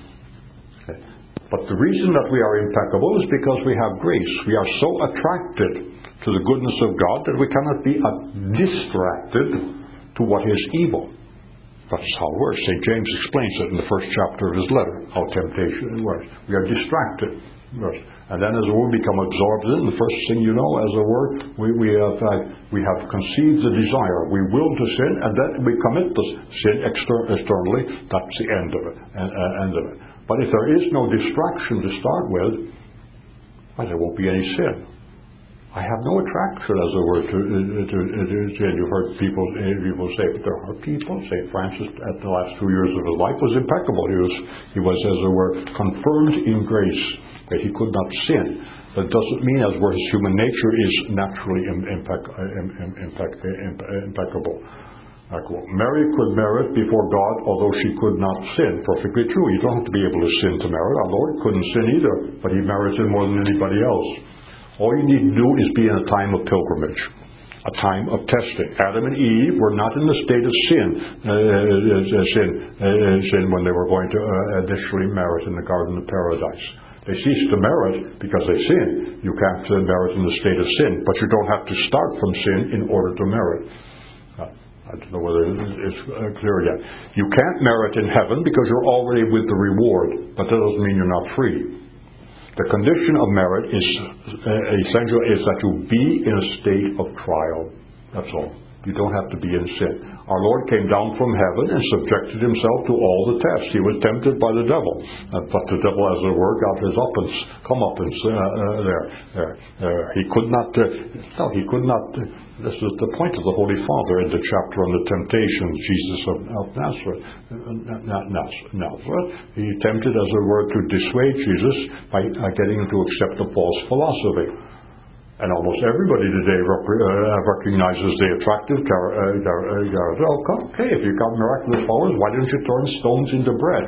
B: Okay. But the reason that we are impeccable is because we have grace. We are so attracted to the goodness of God that we cannot be uh, distracted to what is evil. That's how it works. Saint James explains it in the first chapter of his letter, how temptation works. We are distracted. And then as a word become absorbed in, the first thing you know, as a word, we, we, have, uh, we have conceived the desire. We will to sin, and then we commit the sin exter- externally. That's the end of it. And, uh, end of it. But if there is no distraction to start with, well, there won't be any sin. I have no attraction, as it were, to, to, to, to sin. You've heard people, people say, but there are people. Saint Francis, at the last two years of his life, was impeccable. He was, he was, as it were, confirmed in grace that he could not sin. That doesn't mean, as it were, his human nature is naturally impec- impec- impeccable. Mary could merit before God, although she could not sin. Perfectly true. You don't have to be able to sin to merit. Our Lord couldn't sin either, but He merited more than anybody else. All you need to do is be in a time of pilgrimage, a time of testing. Adam and Eve were not in the state of sin, uh, uh, sin, uh, sin when they were going to uh, initially merit in the Garden of Paradise. They cease to merit because they sin. You can't uh, merit in the state of sin, but you don't have to start from sin in order to merit. Uh, I don't know whether it's uh, clear yet. You can't merit in heaven because you're already with the reward, but that doesn't mean you're not free. The condition of merit is uh, essential is that you be in a state of trial. That's all. You don't have to be in sin. Our Lord came down from heaven and subjected himself to all the tests. He was tempted by the devil. Uh, but the devil, as it were, got his uppance, come up and uh, uh, there. there. Uh, he could not, uh, no, he could not, uh, this is the point of the Holy Father in the chapter on the temptations, Jesus of, of Nazareth. Uh, Nazareth. He tempted, as it were, to dissuade Jesus by uh, getting him to accept a false philosophy. And almost everybody today rep- uh, recognizes the attractive character. Uh, okay, if you've got miraculous powers, why don't you turn stones into bread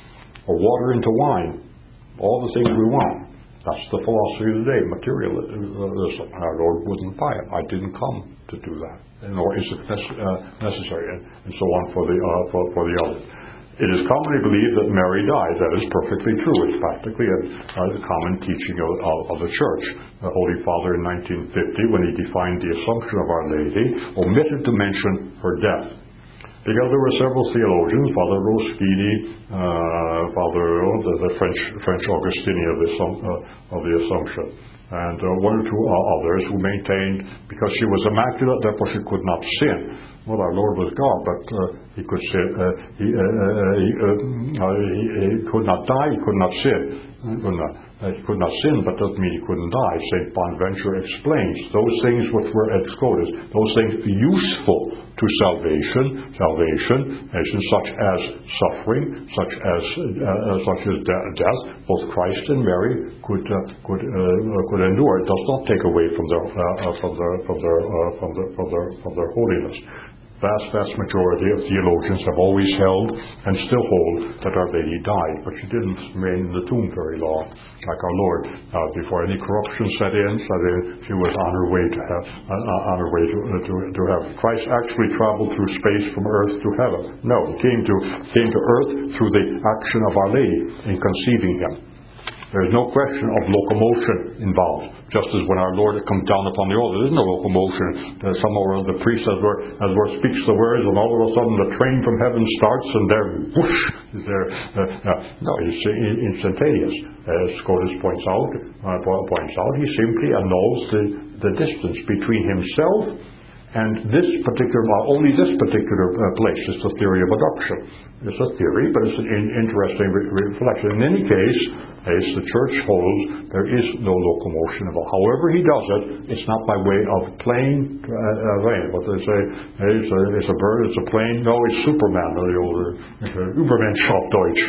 B: or water into wine? All the things we want. That's the philosophy of the day, materialism. Our Lord wouldn't buy it. I didn't come to do that, nor is it nece- uh, necessary, and, and so on for the uh, for, for the others. It is commonly believed that Mary died. That is perfectly true. It's practically a, a common teaching of, of, of the Church. The Holy Father in nineteen fifty, when he defined the Assumption of Our Lady, omitted to mention her death. Because there were several theologians, Father Roschini, uh, Father oh, the, the French French Augustini of the, uh, of the Assumption, and uh, one or two others who maintained because she was immaculate, therefore she could not sin. Well, our Lord was God, but uh, he could sin. Uh, he, uh, he, uh, he, he could not die. He could not sin. He could not, uh, he could not sin, but doesn't mean he couldn't die. Saint Bonaventure explains those things which were ex-codes, those things useful to salvation, salvation, such as suffering, such as uh, such as de- death. Both Christ and Mary could uh, could uh, could endure. It does not take away from their uh, from their from their uh, from their from their from their holiness. Vast, vast majority of theologians have always held and still hold that Our Lady died, but she didn't remain in the tomb very long, like our Lord. Uh, before any corruption set in, set in, she was on her way to have, uh, on her way to, uh, to to heaven. Christ actually traveled through space from earth to heaven. No, he came to came to earth through the action of Our Lady in conceiving him. There is no question of locomotion involved. Just as when our Lord comes down upon the altar, there is no locomotion. There's somehow the priest, as were, as were speaks the words, and all of a sudden the train from heaven starts, and there, whoosh, is there. Uh, uh, no, it's instantaneous. As Scotus points out, uh, points out, he simply annuls the, the distance between himself and this particular, well, only this particular uh, place. It's the theory of adduction. It's a theory, but it's an in, interesting re- reflection. In any case, as the Church holds, there is no locomotion at all. However he does it, it's not by way of plane, uh, uh, plane. What they say, it's a, it's a bird, it's a plane. No, it's Superman, or the older Übermensch auf Deutsch.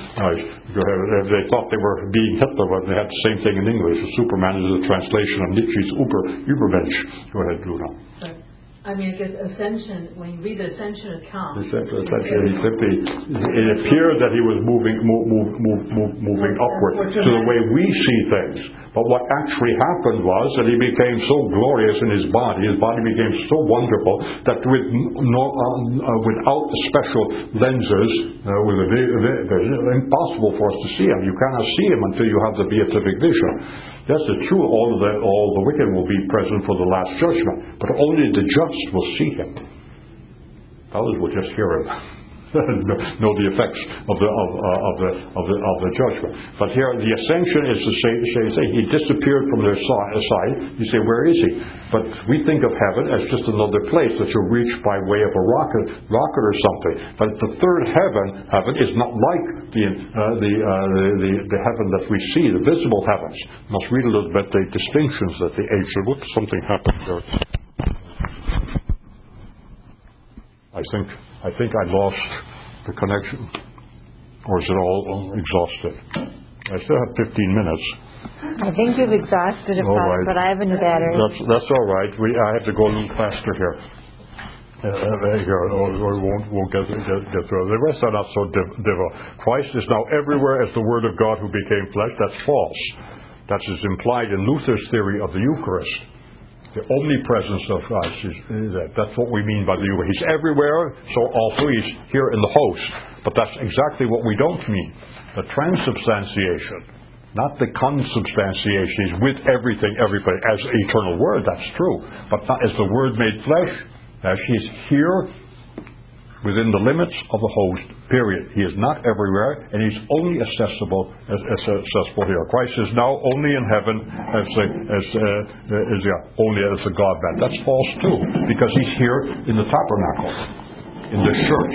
B: Uh, they thought they were being Hitler, but they had the same thing in English. Superman is a translation of Nietzsche's Uber, Übermensch. Go ahead, Luna.
A: I mean, because Ascension, when you read the Ascension account,
B: Essentially, he simply, it appeared that he was moving, move, move, move, move, moving upward to the way we see things. But what actually happened was that he became so glorious in his body, his body became so wonderful that with no, uh, uh, without special lenses, uh, with a vision, it's impossible for us to see him. You cannot see him until you have the beatific vision. Yes, it's true. All of the all the wicked will be present for the last judgment, but only the just will see him. Others will just hear him. know the effects of the of, uh, of the of the of the judgment. But here the ascension is to say, say, say he disappeared from their side. You say, where is he? But we think of heaven as just another place that you reach by way of a rocket, rocket or something. But the third heaven, heaven is not like the uh, the, uh, the the the heaven that we see, the visible heavens. You must read a little bit the distinctions that the ancient. Whoops, something happened there. I think I think I lost the connection, or is it all exhausted? I still have fifteen minutes.
E: I think you've exhausted it,
B: all
E: Father,
B: right.
E: but I have a new battery.
B: That's that's all right. We I have to go a little faster here. Uh, here, or we won't won't get get, get through. The rest are not so div- divil. Christ is now everywhere as the Word of God who became flesh. That's false. That is implied in Luther's theory of the Eucharist. The omnipresence of Christ is, is that. That's what we mean by the Eucharist. He's everywhere, so also he's here in the host. But that's exactly what we don't mean. The transubstantiation Not the consubstantiation. He's with everything, everybody. As eternal Word, that's true. But not as the Word made flesh. As He's here within the limits of the host, period. He is not everywhere, and He's only accessible as, as accessible here. Christ is now only in heaven as a, as a, as a, only as a God-man. That's false too, because He's here in the tabernacle, in the church.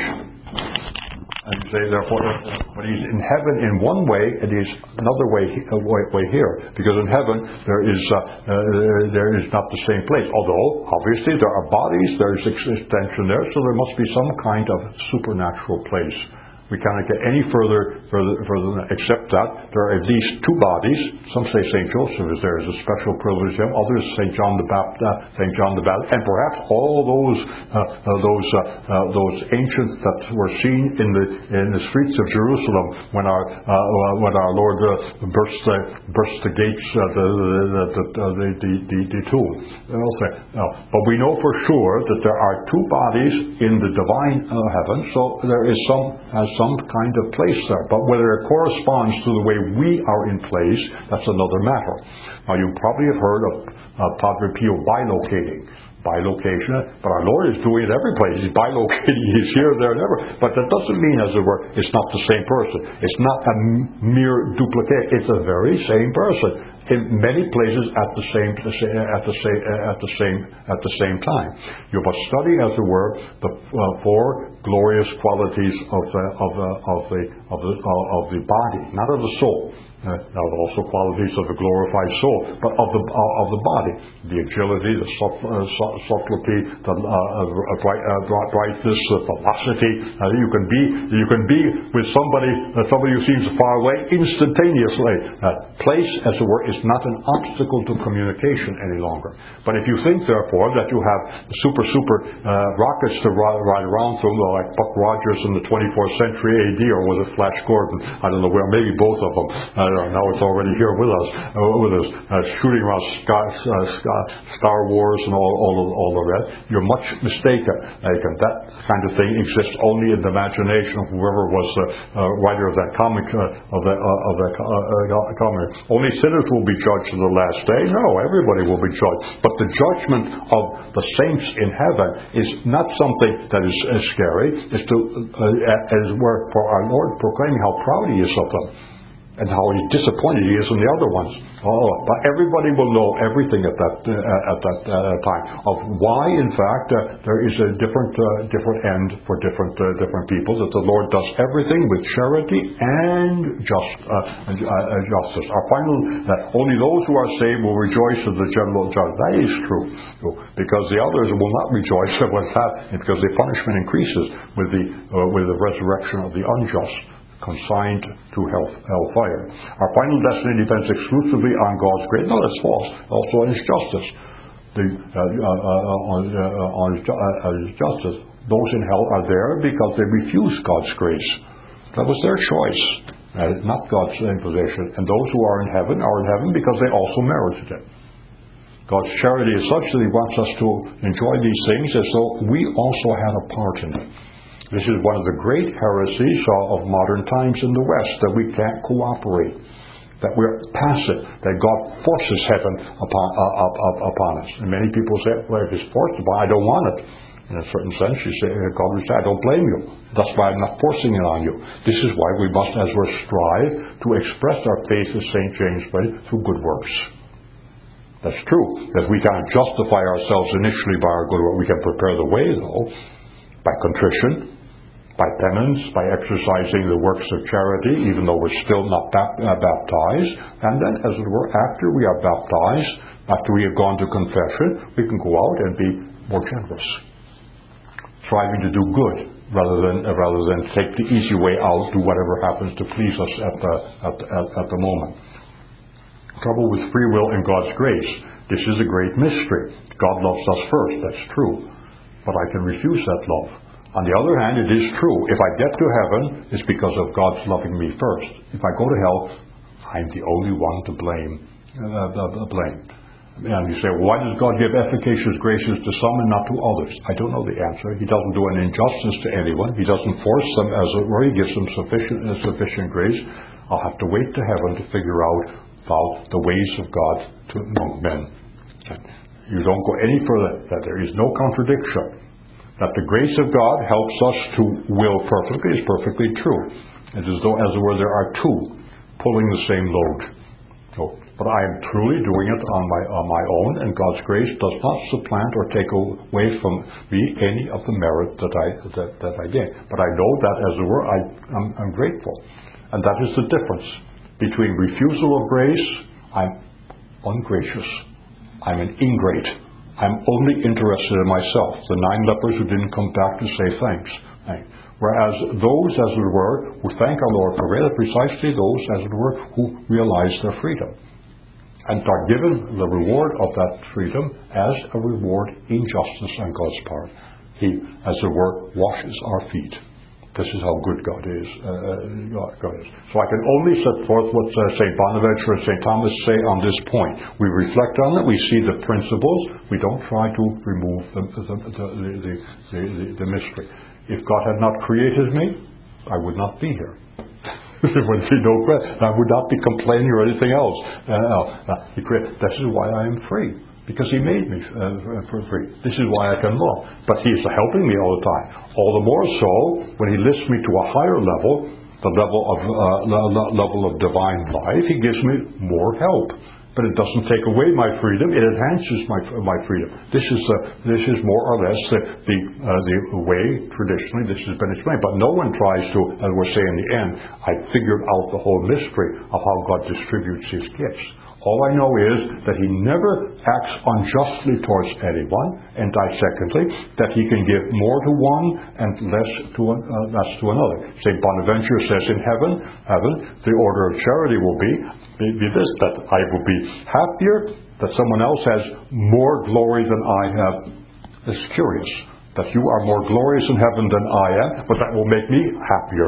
B: And you say, therefore, when He's in heaven in one way, and He's another way, way, way here. Because in heaven, there is uh, uh, there is not the same place. Although, obviously, there are bodies, there is extension there, so there must be some kind of supernatural place. We cannot get any further, further, further than except that there are at least two bodies. Some say Saint Joseph is there as a special privilege. Others Saint John the Baptist, uh, Saint John the Baptist, and perhaps all those uh, uh, those uh, uh, those ancients that were seen in the in the streets of Jerusalem when our uh, when our Lord uh, burst the burst the gates, uh, the, the, the, the, the the the tomb. Also, uh, but we know for sure that there are two bodies in the divine uh, heaven. So there is some. Uh, some kind of place there. But whether it corresponds to the way we are in place, that's another matter. Now, you probably have heard of uh, Padre Pio bilocating. Bilocation, but our Lord is doing it every place. He's bilocating, He's here, there, and ever. But that doesn't mean, as it were, it's not the same person. It's not a mere duplicate. It's the very same person in many places at the same at the same at the same at the same time. You must study, as it were, the uh, four glorious qualities of the of the of the of the uh, of the body, not of the soul. Uh, now, also qualities of the glorified soul, but of the uh, of the body, the agility, the sub, uh, subtlety, the uh, uh, bright, uh, brightness, the velocity. Uh, you can be you can be with somebody uh, somebody who seems far away instantaneously. Uh, place, as it were, is not an obstacle to communication any longer. But if you think, therefore, that you have super super uh, rockets to ride, ride around through, like Buck Rogers in the twenty-fourth century A D, or was it Flash Gordon? I don't know where. Maybe both of them. Uh, Now it's already here with us, uh, with us, uh, shooting around Star, uh, Star Wars and all, all of all of that. You're much mistaken. Like, uh, that kind of thing exists only in the imagination of whoever was the uh, writer of that comic, uh, of that uh, of that uh, uh, comic. Only sinners will be judged in the last day. No, everybody will be judged. But the judgment of the saints in heaven is not something that is uh, scary. It's to, uh, as were for our Lord proclaiming how proud He is of them. And how disappointed He is in the other ones. Oh, but everybody will know everything at that uh, at that uh, time of why, in fact, uh, there is a different uh, different end for different uh, different people. That the Lord does everything with charity and just uh, uh, justice. Our final that only those who are saved will rejoice in the general judgment. That is true, because the others will not rejoice at what's happening, because the punishment increases with the uh, with the resurrection of the unjust, consigned to hell, hellfire. Our final destiny depends exclusively on God's grace. No, that's false. Also on His justice. The, uh, uh, uh, on, uh, on his, ju- uh, His justice. Those in hell are there because they refuse God's grace. That was their choice, uh, not God's imposition. And those who are in heaven are in heaven because they also merited it. God's charity is such that He wants us to enjoy these things as though we also had a part in it. This is one of the great heresies of modern times in the West, that we can't cooperate, that we're passive, that God forces heaven upon, uh, up, up, upon us. And many people say, well, if it's forced upon, I don't want it. In a certain sense, you say, God would say, I don't blame you. That's why I'm not forcing it on you. This is why we must, as we're strive, to express our faith as Saint James put it, through good works. That's true, that we can't justify ourselves initially by our good work. We can prepare the way, though, by contrition, by penance, by exercising the works of charity, even though we're still not bap- uh, baptized. And then, as it were, after we are baptized, after we have gone to confession, we can go out and be more generous, striving to do good rather than uh, rather than take the easy way out, do whatever happens to please us at the at, at, at the moment. Trouble with free will and God's grace. This is a great mystery. God loves us first. That's true, but I can refuse that love. On the other hand, it is true. If I get to heaven, it's because of God's loving me first. If I go to hell, I'm the only one to blame. Uh, uh, blame. And you say, well, why does God give efficacious graces to some and not to others? I don't know the answer. He doesn't do an injustice to anyone. He doesn't force them, as it were. He gives them sufficient, uh, sufficient grace. I'll have to wait to heaven to figure out about the ways of God to among men. You don't go any further. That there is no contradiction. That the grace of God helps us to will perfectly is perfectly true. It is as though, as it were, there are two pulling the same load. So, but I am truly doing it on my on my own, and God's grace does not supplant or take away from me any of the merit that I that, that I gain. But I know that, as it were, I, I'm, I'm grateful, and that is the difference between refusal of grace. I'm ungracious. I'm an ingrate. I'm only interested in myself. The nine lepers who didn't come back to say thanks. Whereas those, as it were, who thank our Lord for it, are precisely those, as it were, who realize their freedom and are given the reward of that freedom as a reward in justice on God's part. He, as it were, washes our feet. This is how good God is. Uh, God, God is. So I can only set forth what uh, Saint Bonaventure and Saint Thomas say on this point. We reflect on it. We see the principles. We don't try to remove the, the, the, the, the, the, the mystery. If God had not created me, I would not be here. There would be no question. I would not be complaining or anything else. Uh, uh, he created. This is why I am free. Because He made me uh, for free. This is why I can love. But He is helping me all the time. All the more so when He lifts me to a higher level, the level of uh, level of divine life. He gives me more help. But it doesn't take away my freedom. It enhances my my freedom. This is uh, this is more or less the the, uh, the way traditionally this has been explained. But no one tries to, as we're saying in the end, I figured out the whole mystery of how God distributes His gifts. All I know is that He never acts unjustly towards anyone, and I, secondly, that He can give more to one and less to uh, less to another. Saint Bonaventure says in heaven, heaven, the order of charity will be, be, be this, that I will be happier, that someone else has more glory than I have. It's curious that you are more glorious in heaven than I am, but that will make me happier.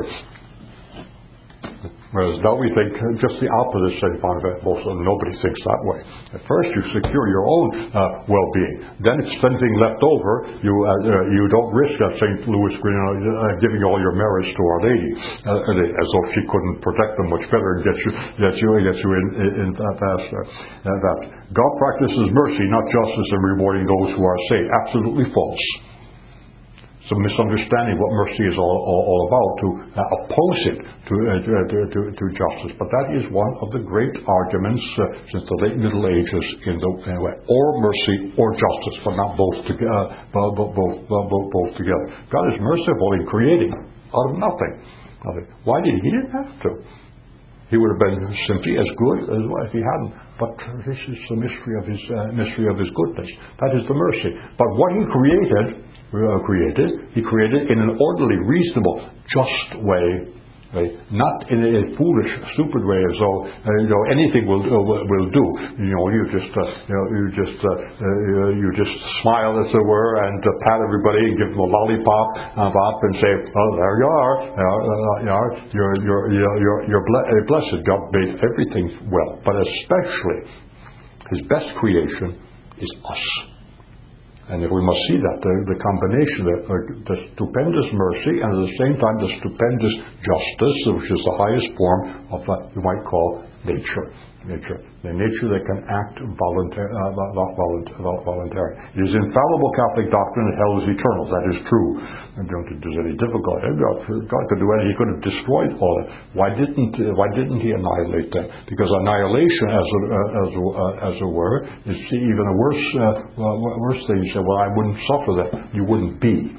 B: Whereas now we think just the opposite, Saint Bonaventure. Most of them, nobody thinks that way. At first you secure your own uh, well-being. Then if there's anything left over, you uh, uh, you don't risk that Saint Louis Green uh, giving all your merits to Our Lady, uh, as though she couldn't protect them much better and get you get you, get you in, in, in that, uh, that. God practices mercy, not justice, in rewarding those who are saved. Absolutely false. It's a misunderstanding what mercy is all, all, all about, to uh, oppose it to, uh, to, to, to justice. But that is one of the great arguments uh, since the late Middle Ages in the anyway, or mercy or justice, but not both, to, uh, both, both, both, both together. God is merciful in creating out of nothing. nothing. Why did He? He didn't have to. He would have been simply as good as well if He hadn't. But this is the mystery of His uh, mystery of His goodness. That is the mercy. But what He created. Uh, created, He created in an orderly, reasonable, just way, right? Not in a foolish, stupid way, as though uh, you know anything will uh, will, will do. You know, you just uh, you know you just uh, uh, you just smile, as it were, and uh, pat everybody and give them a lollipop, uh, up and say, "Oh, there you are, uh, uh, you are, you're you're you're you're, you're ble- blessed." God made everything well, but especially His best creation is us. And if we must see that, the, the combination, the, the stupendous mercy and at the same time the stupendous justice, which is the highest form of what you might call nature. Nature. The nature that can act voluntar- uh, voluntar- voluntarily. It is infallible Catholic doctrine that hell is eternal. That is true. I don't think there's any difficulty. God could do anything. He could have destroyed all that. Why didn't uh, Why didn't He annihilate that? Because annihilation, as a, uh, as a, uh, as it were, is even a worse uh, worse thing. You say, well, I wouldn't suffer that. You wouldn't be.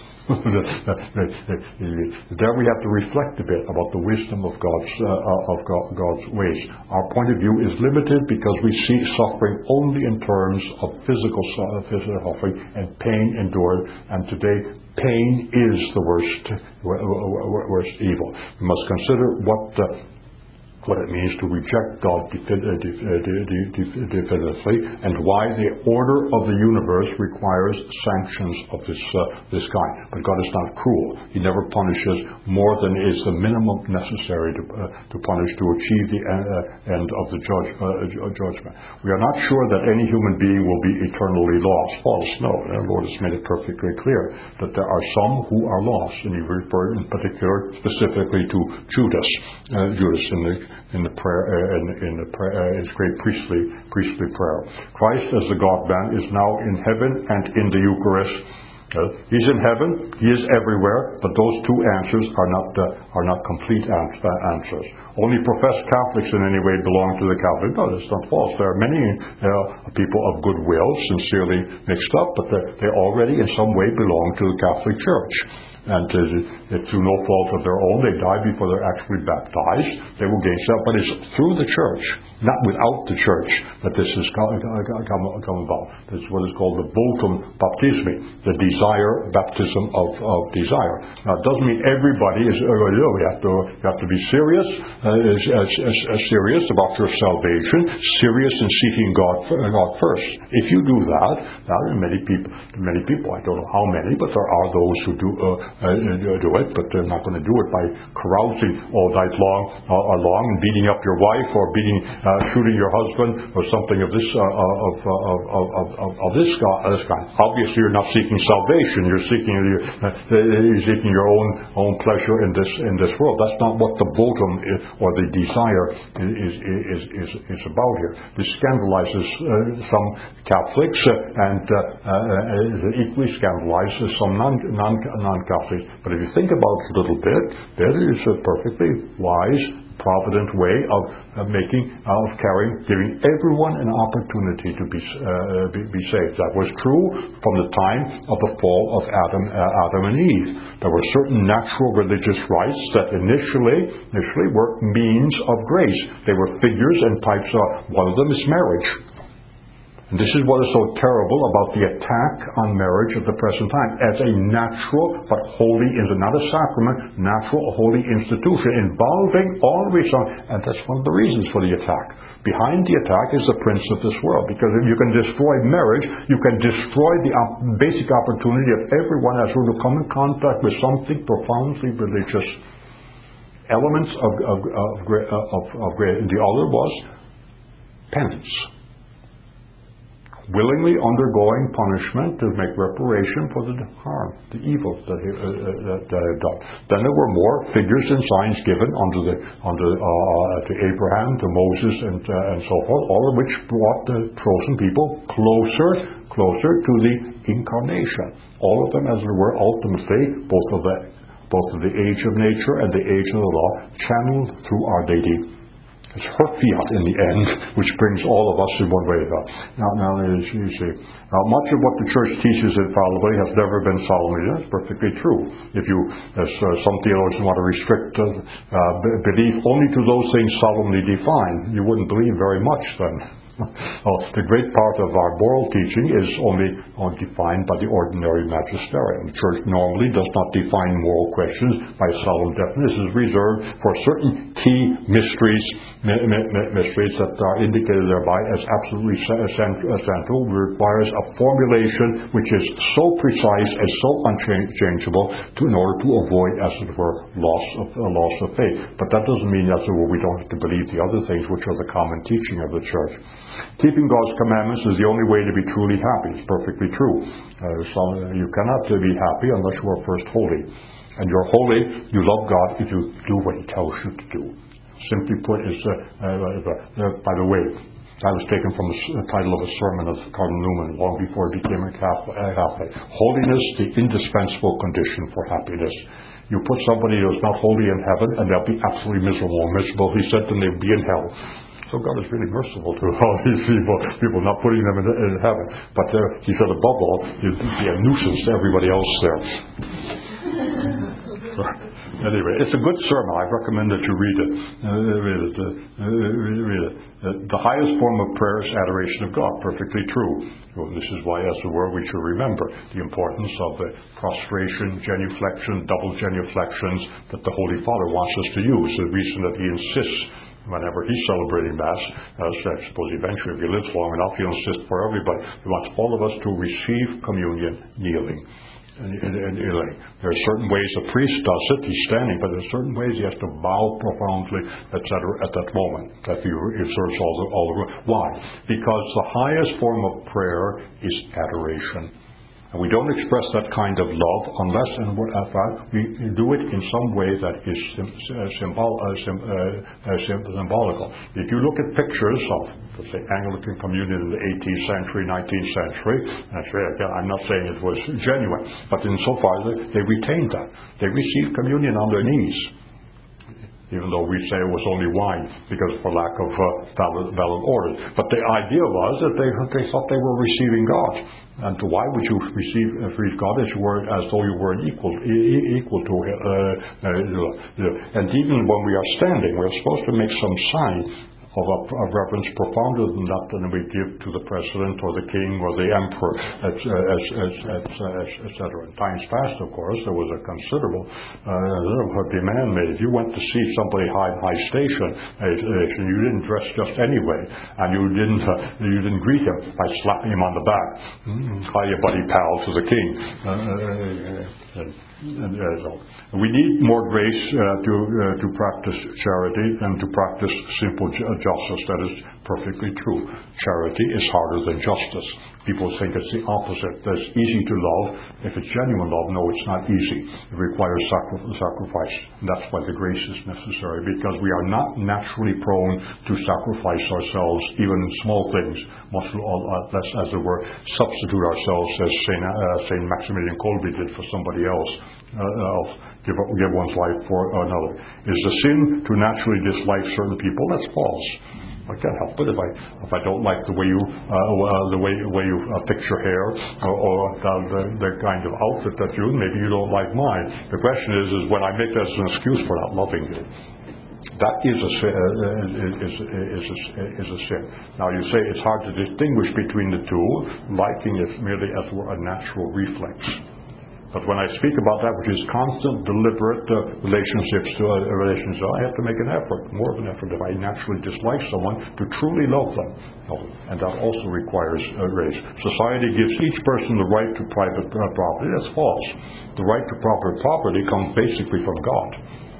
B: There we have to reflect a bit about the wisdom of God's uh, of God, God's ways. Our point of view is limited because we see suffering only in terms of physical uh, physical suffering and pain endured. And today, pain is the worst worst evil. We must consider what. Uh, what it means to reject God definitively, and why the order of the universe requires sanctions of this uh, this kind. But God is not cruel. He never punishes more than is the minimum necessary to uh, to punish to achieve the uh, end of the judge, uh, judgment. We are not sure that any human being will be eternally lost. False. No. The Lord has made it perfectly clear that there are some who are lost, and He referred in particular specifically to Judas, uh, Judas in the in the prayer, uh, in, in the prayer, uh, his great priestly priestly prayer. Christ, as the God-man, is now in heaven and in the Eucharist. Uh, he's in heaven. He is everywhere. But those two answers are not uh, are not complete ans- uh, answers. Only professed Catholics in any way belong to the Catholic. No, that's not false. There are many uh, people of goodwill, sincerely mixed up, but they already in some way belong to the Catholic Church. And uh, it's through no fault of their own. They die before they're actually baptized. They will gain self. But it's through the church, not without the church, that this has come, come, come about. This is what is called the votum baptismi, the desire, baptism of, of desire. Now, it doesn't mean everybody is, uh, you know, you have to, you have to be serious, uh, is, is, is, is serious about your salvation, serious in seeking God, God first. If you do that, now there are many people, many people, I don't know how many, but there are those who do uh, Uh, do it, but they're not going to do it by carousing all night long, uh, along and beating up your wife or beating, uh, shooting your husband or something of this uh, of, of, of, of, of, of this kind. Obviously, you're not seeking salvation. You're seeking uh, you're seeking your own own pleasure in this in this world. That's not what the votum is, or the desire is is is is about here. This scandalizes uh, some Catholics uh, and uh, uh, is equally scandalizes some non non non Catholics. But if you think about it a little bit, there is a perfectly wise, provident way of, of making, of carrying, giving everyone an opportunity to be, uh, be be saved. That was true from the time of the fall of Adam, uh, Adam and Eve. There were certain natural religious rites that initially, initially were means of grace. They were figures and types of. One of them is marriage. And this is what is so terrible about the attack on marriage at the present time. As a natural but holy, not a sacrament, natural, holy institution involving all reason. And that's one of the reasons for the attack. Behind the attack is the prince of this world. Because if you can destroy marriage, you can destroy the op- basic opportunity of everyone as to come in contact with something profoundly religious. Elements of, of, of, of, of, of the other was penance. Willingly undergoing punishment to make reparation for the harm, the evil that he uh, that, that had done. Then there were more figures and signs given under the under uh, to Abraham, to Moses, and uh, and so forth, all of which brought the chosen people closer, closer to the incarnation. All of them, as it were, ultimately, both of the both of the age of nature and the age of the law, channeled through Our Lady. It's her fiat in the end, which brings all of us in one way. Now, now, as you see, now much of what the Church teaches infallibly has never been solemnly. That's perfectly true. If you, as uh, some theologians want to restrict uh, uh, belief only to those things solemnly defined, you wouldn't believe very much then. Well, the great part of our moral teaching is only uh, defined by the ordinary magisterium. The Church normally does not define moral questions by solemn definition. This is reserved for certain key mysteries, mi- mi- mysteries that are indicated thereby as absolutely essential. It requires a formulation which is so precise and so unchangeable to, in order to avoid, as it were, loss of uh, loss of faith. But that doesn't mean, as it were, we don't have to believe the other things which are the common teaching of the Church. Keeping God's commandments is the only way to be truly happy. It's perfectly true. Uh, so you cannot uh, be happy unless you are first holy. And you're holy, you love God if you do what He tells you to do. Simply put, is uh, uh, uh, by the way, that was taken from the title of a sermon of Cardinal Newman long before he became a Catholic. Holiness, the indispensable condition for happiness. You put somebody who's not holy in heaven, and they'll be absolutely miserable. Miserable, he said, then they'll be in hell. So God is really merciful to all these people, people not putting them in, in heaven. But uh, he said, above all, you'd be a nuisance to everybody else there. Anyway, it's a good sermon. I recommend that you read it. Uh, read it. Uh, read it. Uh, the highest form of prayer is adoration of God. Perfectly true. Well, this is why, as it were, we should remember the importance of the prostration, genuflection, double genuflections that the Holy Father wants us to use. The reason that he insists Whenever he's celebrating Mass, uh, I suppose eventually, if he lives long enough, he'll insist for everybody. He wants all of us to receive communion kneeling. And, and, and, and there are certain ways a priest does it. He's standing, but there are certain ways he has to bow profoundly, et cetera, at that moment. That he serves all the all the. Why? Because the highest form of prayer is adoration. And we don't express that kind of love unless and we do it in some way that is symbol, uh, sim, uh, uh, symbolical. If you look at pictures of, let's say, Anglican communion in the eighteenth century, nineteenth century, again, I'm not saying it was genuine, but insofar they, they retained that. They received communion on their knees, even though we say it was only wine because for lack of uh, valid, valid orders. But the idea was that they, they thought they were receiving God. And why would you receive uh, receive God as, you were, as though you were equal e- equal to Him? Uh, uh, and even when we are standing, we're supposed to make some sign of a, a reverence profounder than that than we give to the president or the king or the emperor, et cetera. In times past, of course, there was a considerable uh, demand made. If you went to see somebody high high station, uh, you didn't dress just anyway, and you didn't uh, you didn't greet him by slapping him on the back. Mm-hmm. Hiya, buddy, pal, to the king. Uh, uh, uh, And, uh, so we need more grace uh, to uh, to practice charity and to practice simple ju- justice. That is perfectly true. Charity is harder than justice. People think it's the opposite. That it's easy to love. If it's genuine love, no, it's not easy. It requires sacri- sacrifice. And that's why the grace is necessary, because we are not naturally prone to sacrifice ourselves, even in small things, much less, as it were, substitute ourselves, as Saint Uh, Saint Maximilian Kolbe did for somebody else. Uh, uh, give, give one's life for another. Is the sin to naturally dislike certain people? That's false. I can't help it if I if I don't like the way you uh, uh, the way way you uh, fix your hair or, or the, the the kind of outfit that you maybe you don't like mine. The question is is when I make that as an excuse for not loving you. That is a sin, uh, is, is, is, is a sin. Now you say it's hard to distinguish between the two. Liking is merely as a natural reflex. But when I speak about that which is constant, deliberate uh, relationships to uh, relations, I have to make an effort, more of an effort. If I naturally dislike someone, to truly love them, and that also requires uh, grace. Society gives each person the right to private uh, property. That's false. The right to private property comes basically from God.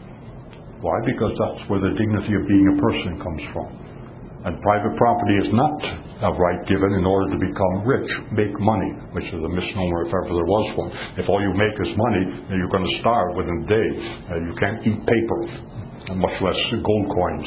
B: Why? Because that's where the dignity of being a person comes from. And private property is not a right given in order to become rich, make money, which is a misnomer if ever there was one. If all you make is money, then you're going to starve within a day. Uh, you can't eat paper, much less gold coins.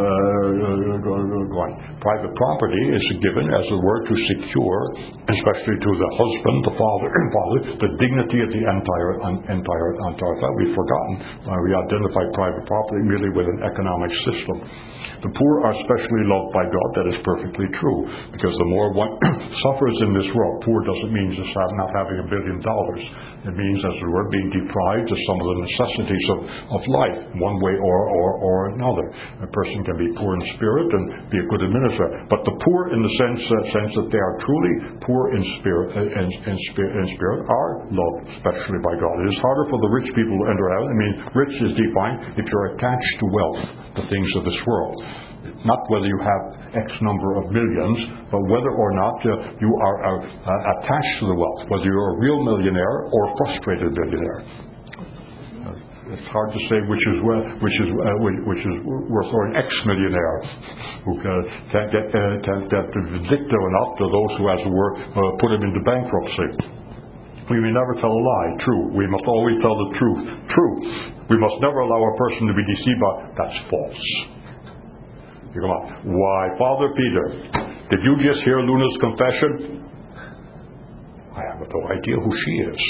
B: Uh, private property is given, as it were, to secure, especially to the husband, the father, father, the dignity of the entire entire entire family. We've forgotten. Uh, we identify private property merely with an economic system. The poor are especially loved by God. That is perfectly true, because the more one suffers in this world, poor doesn't mean just not having a billion dollars. It means, as it were, being deprived of some of the necessities of, of life, one way or, or, or another. A person can be poor in spirit and be a good administrator, but the poor, in the sense uh, sense that they are truly poor in spirit, uh, in, in, spirit, in spirit, are loved especially by God. It is harder for the rich people to enter out. I mean, rich is defined if you're attached to wealth, the things of this world. Not whether you have X number of millions, but whether or not uh, you are uh, uh, attached to the wealth, whether you're a real millionaire or a frustrated millionaire. Uh, it's hard to say which is which is uh, which is worse, or an ex-millionaire who uh, can't get uh, can't get vindictive enough to those who, as it were, uh, put him into bankruptcy. We may never tell a lie. True. We must always tell the truth. True. We must never allow a person to be deceived by. That's false. You come on. Why, Father Peter, did you just hear Luna's confession? I have no idea who she is.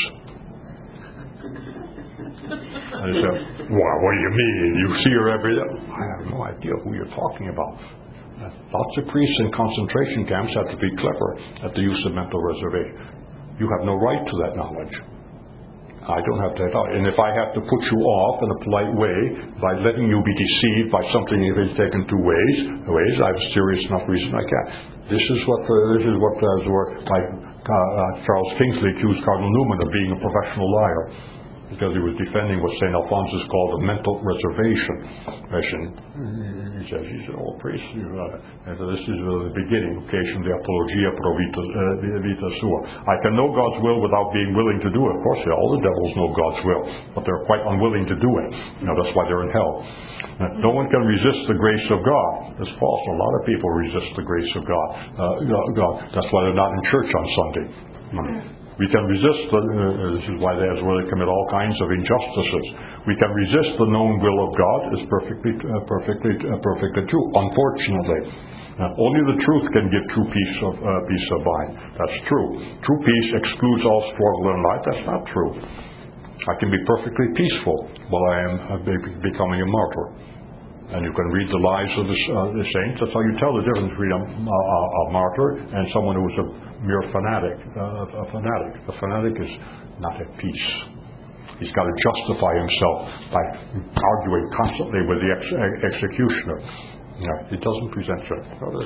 B: And he said, why, what do you mean? You see her every day? I have no idea who you're talking about. Lots of priests in concentration camps have to be clever at the use of mental reservation. You have no right to that knowledge. I don't have that. And if I have to put you off in a polite way by letting you be deceived by something that is taken two ways, ways, I have a serious enough reason I can't. This is what uh, this is what uh, like uh, uh, Charles Kingsley accused Cardinal Newman of being a professional liar. because he was defending what Saint Alphonsus called a mental reservation. He says, he said, oh, priest, you, uh, and so this is uh, the beginning, occasion the apologia pro vita, uh, vita sua. I can know God's will without being willing to do it. Of course, yeah, all the devils know God's will, but they're quite unwilling to do it. You know, that's why they're in hell. Uh, no one can resist the grace of God. It's false. A lot of people resist the grace of God. Uh, God. That's why they're not in church on Sunday. Mm. We can resist, the, uh, this is why they as well commit all kinds of injustices. We can resist the known will of God. It's perfectly, uh, perfectly, uh, perfectly true. Unfortunately, uh, only the truth can give true peace of uh, peace of mind. That's true. True peace excludes all struggle in life. That's not true. I can be perfectly peaceful while I am uh, becoming a martyr. And you can read the lives of the, uh, the saints. That's how you tell the difference between a, a, a martyr and someone who is a mere fanatic. Uh, a fanatic. A fanatic is not at peace. He's got to justify himself by arguing constantly with the ex- executioner. No, it doesn't present it.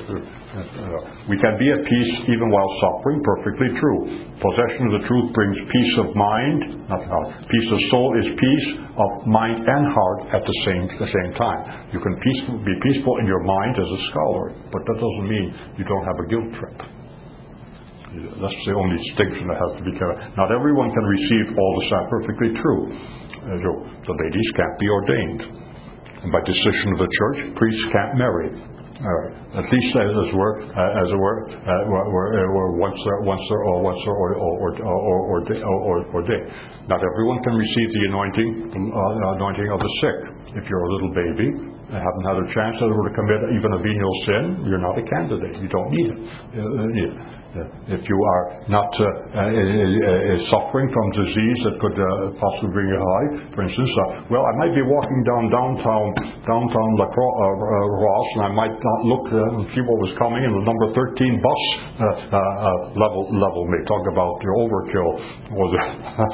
B: We can be at peace even while suffering, perfectly true. Possession of the truth brings peace of mind, not heart. Peace of soul is peace of mind and heart at the same the same time. You can peaceful, be peaceful in your mind as a scholar, but that doesn't mean you don't have a guilt trip. That's the only distinction that has to be carried. Not everyone can receive all the sacraments. Perfectly true. The ladies can't be ordained. And by decision of the church, priests can't marry. Uh, at least as it were, uh, as it were, uh, were, were, were once they're once they're or once they're or or or or or ordained. Not everyone can receive the anointing uh, anointing of the sick. If you're a little baby and haven't had a chance to commit even a venial sin, you're not a candidate. You don't need it. Uh, need it. If you are not uh, uh, uh, suffering from disease that could uh, possibly bring you high, for instance, uh, well, I might be walking down downtown downtown La Croix, uh, uh, Ross, and I might not look uh, and see what was coming, and the number thirteen bus uh, uh, uh, level level me. Talk about your overkill or the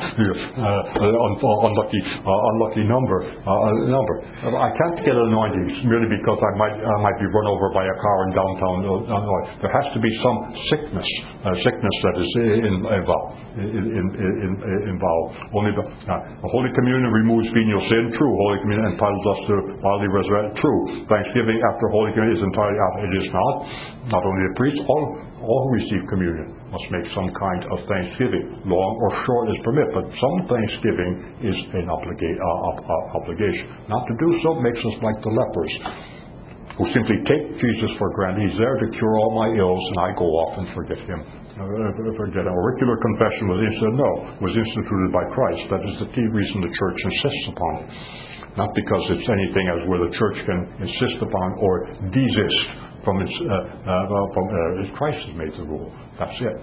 B: uh, uh, unlucky uh, unlucky number uh, number. I can't get an anointing merely because I might I might be run over by a car in downtown Illinois. There has to be some sickness. Uh, sickness that is in, involved. In, in, in, involved. Only the, uh, the Holy Communion removes venial sin. True. Holy Communion entitles us to bodily resurrection. True. Thanksgiving after Holy Communion is entirely out. It is not. Not only the priest. All, all who receive communion must make some kind of thanksgiving, long or short as permit. But some thanksgiving is an obliga- uh, uh, obligation. Not to do so makes us like the lepers, who simply take Jesus for granted. He's there to cure all my ills, and I go off and forget him. Uh, forget him. Auricular confession was instituted, no, was instituted by Christ. That is the key reason the church insists upon it. Not because it's anything as where the church can insist upon or desist from its, uh, uh, from uh, Christ has made the rule. That's it.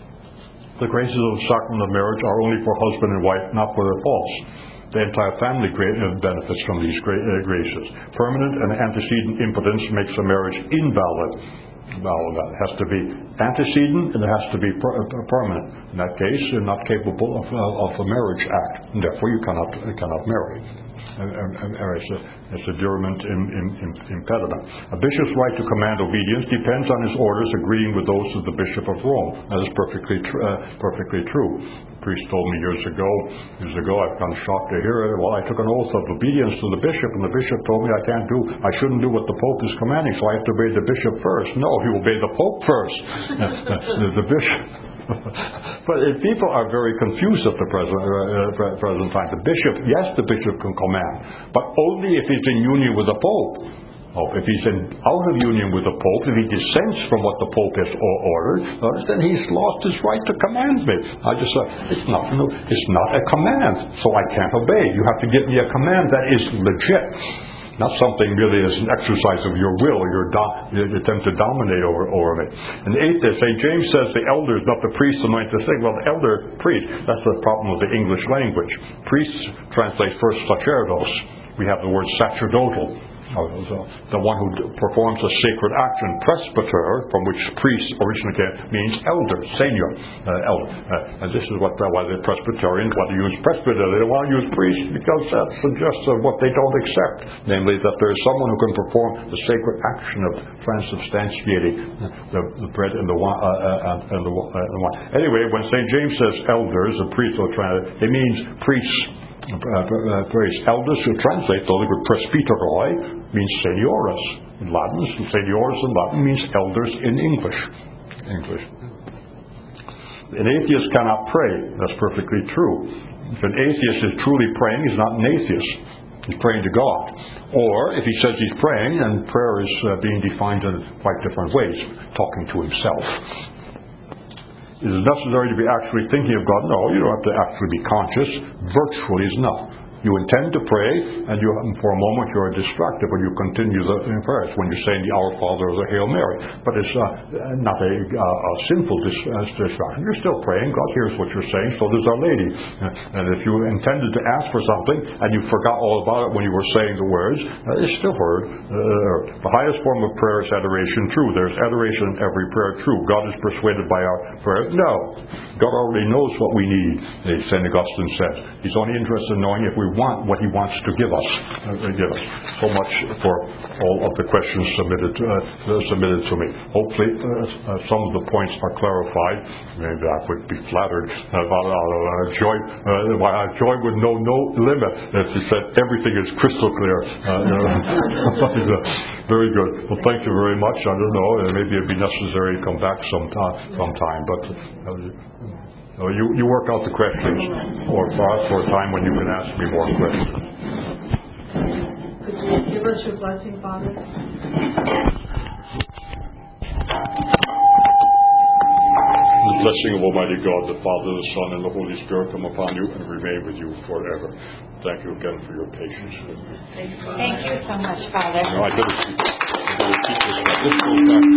B: The graces of the sacrament of marriage are only for husband and wife, not for their faults. The entire family benefits from these graces. Permanent and antecedent impotence makes a marriage invalid. Well, that has to be antecedent and it has to be per- permanent. In that case, you're not capable of, uh, of a marriage act, and therefore you cannot uh, cannot marry. And, and, and it's, a, it's a durament in, in, in, impediment. A bishop's right to command obedience depends on his orders agreeing with those of the Bishop of Rome. That is perfectly tr- uh, perfectly true. A priest told me years ago, years ago, I've been shocked to hear it. Well, I took an oath of obedience to the bishop, and the bishop told me I can't do, I shouldn't do what the Pope is commanding, so I have to obey the bishop first. No, he will obey the Pope first. the, the bishop. But if people are very confused at the present, uh, present time. The bishop, yes, the bishop can command, but only if he's in union with the Pope. Oh, if he's in, out of union with the Pope, if he dissents from what the Pope has ordered, then he's lost his right to command me. I just say, uh, it's not, it's not a command, so I can't obey. You have to give me a command that is legit. Not something really as an exercise of your will or your, do- your attempt to dominate over, over me. And eighth, Saint James says the elders, not the priests, anoint the sick. Well, the elder, priest, that's the problem with the English language. Priests translate first sacerdos. We have the word sacerdotal. The one who performs a sacred action. Presbyter, from which priest originally came, means elder, senior, uh, elder. Uh, and this is what uh, why the Presbyterians want to use presbyter. They don't want to use priest because that suggests uh, what they don't accept, namely that there is someone who can perform the sacred action of transubstantiating the, the bread and the wine. Uh, uh, and the, uh, the wine. Anyway, when Saint James says elders, a priest, it means priests uh, uh, phrase. Elders who translate, though, the word presbyteroi means seniores. In Latin, seniores in Latin means elders in English. English. An atheist cannot pray. That's perfectly true. If an atheist is truly praying, he's not an atheist. He's praying to God. Or, if he says he's praying, and prayer is uh, being defined in quite different ways, talking to himself. Is it necessary to be actually thinking of God? No, you don't have to actually be conscious. Virtually is enough. You intend to pray, and you, for a moment you are distracted, but you continue the prayers when you're saying the Our Father or the Hail Mary. But it's uh, not a, uh, a sinful dis- uh, distraction. You're still praying. God hears what you're saying. So does Our Lady. Uh, and if you intended to ask for something and you forgot all about it when you were saying the words, uh, it's still heard. Uh, the highest form of prayer is adoration. True, there's adoration in every prayer. True, God is persuaded by our prayer. No, God already knows what we need. As Saint Augustine says, He's only interested in knowing if we want what He wants to give us. Uh, give us. So much for all of the questions submitted to, uh, submitted to me. Hopefully, uh, uh, some of the points are clarified. Maybe I would be flattered about uh, joy. Uh, my joy would know no limit if He said everything is crystal clear. Uh, you know. Very good. Well, thank you very much. I don't know. Maybe it'd be necessary to come back sometime. sometime but. Uh, So you, you work out the questions for, for us for a time when you can ask me more questions.
A: Could you give us your blessing, Father?
B: The blessing of Almighty God, the Father, the Son, and the Holy Spirit come upon you and remain with you forever. Thank you again for your patience.
E: Thank you so much, Father.
B: You know, I did a, I did a teacher's, this goes back